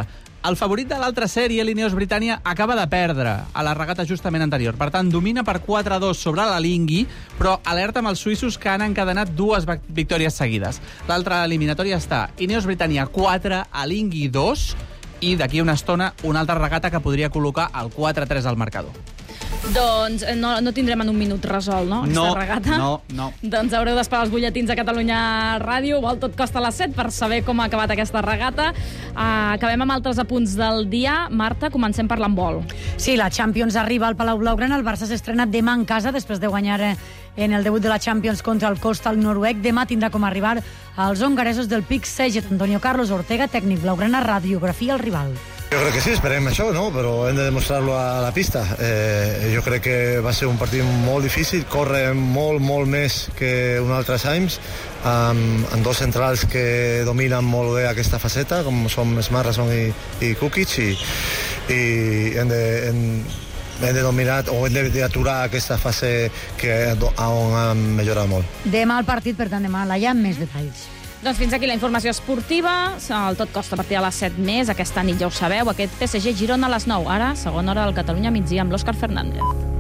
El favorit de l'altra sèrie, l'Ineos Britània, acaba de perdre a la regata justament anterior. Per tant, domina per 4-2 sobre la Lingui, però alerta amb els suïssos que han encadenat 2 victòries seguides. L'altra eliminatòria està Ineos Britània 4, Alingui 2, i d'aquí una estona una altra regata que podria col·locar el 4-3 al marcador.
Doncs no tindrem en un minut resolt, no? Aquesta regata.
No.
Doncs haureu d'esperar els butlletins de Catalunya Ràdio o al Tot Costa a les 7 per saber com ha acabat aquesta regata. Acabem amb altres apunts del dia. Marta, comencem per l'handbol.
Sí, la Champions arriba al Palau Blaugrana. El Barça s'estrena demà en casa després de guanyar en el debut de la Champions contra el Kostal noruec. Demà tindrà com a arribar els hongaresos del Pic Seget. Antonio Carlos Ortega, tècnic blaugrana, radiografia al rival.
Jo crec que sí, esperem això, no? Però hem de demostrar-lo a la pista. Jo crec que va ser un partit molt difícil, corre molt més que un altres anys, amb 2 centrals que dominen molt bé aquesta faceta, com són Smartson i Kukic, i hem de dominar o hem d'aturar aquesta fase on han millorat molt.
Demà el partit, per tant, demà a Laia, amb més detalls.
Doncs fins aquí la informació esportiva. El Tot Costa a partir de les 7 més. Aquesta nit ja ho sabeu, aquest PSG Girona a les 9. Ara, segona hora del Catalunya migdia amb l'Òscar Fernández.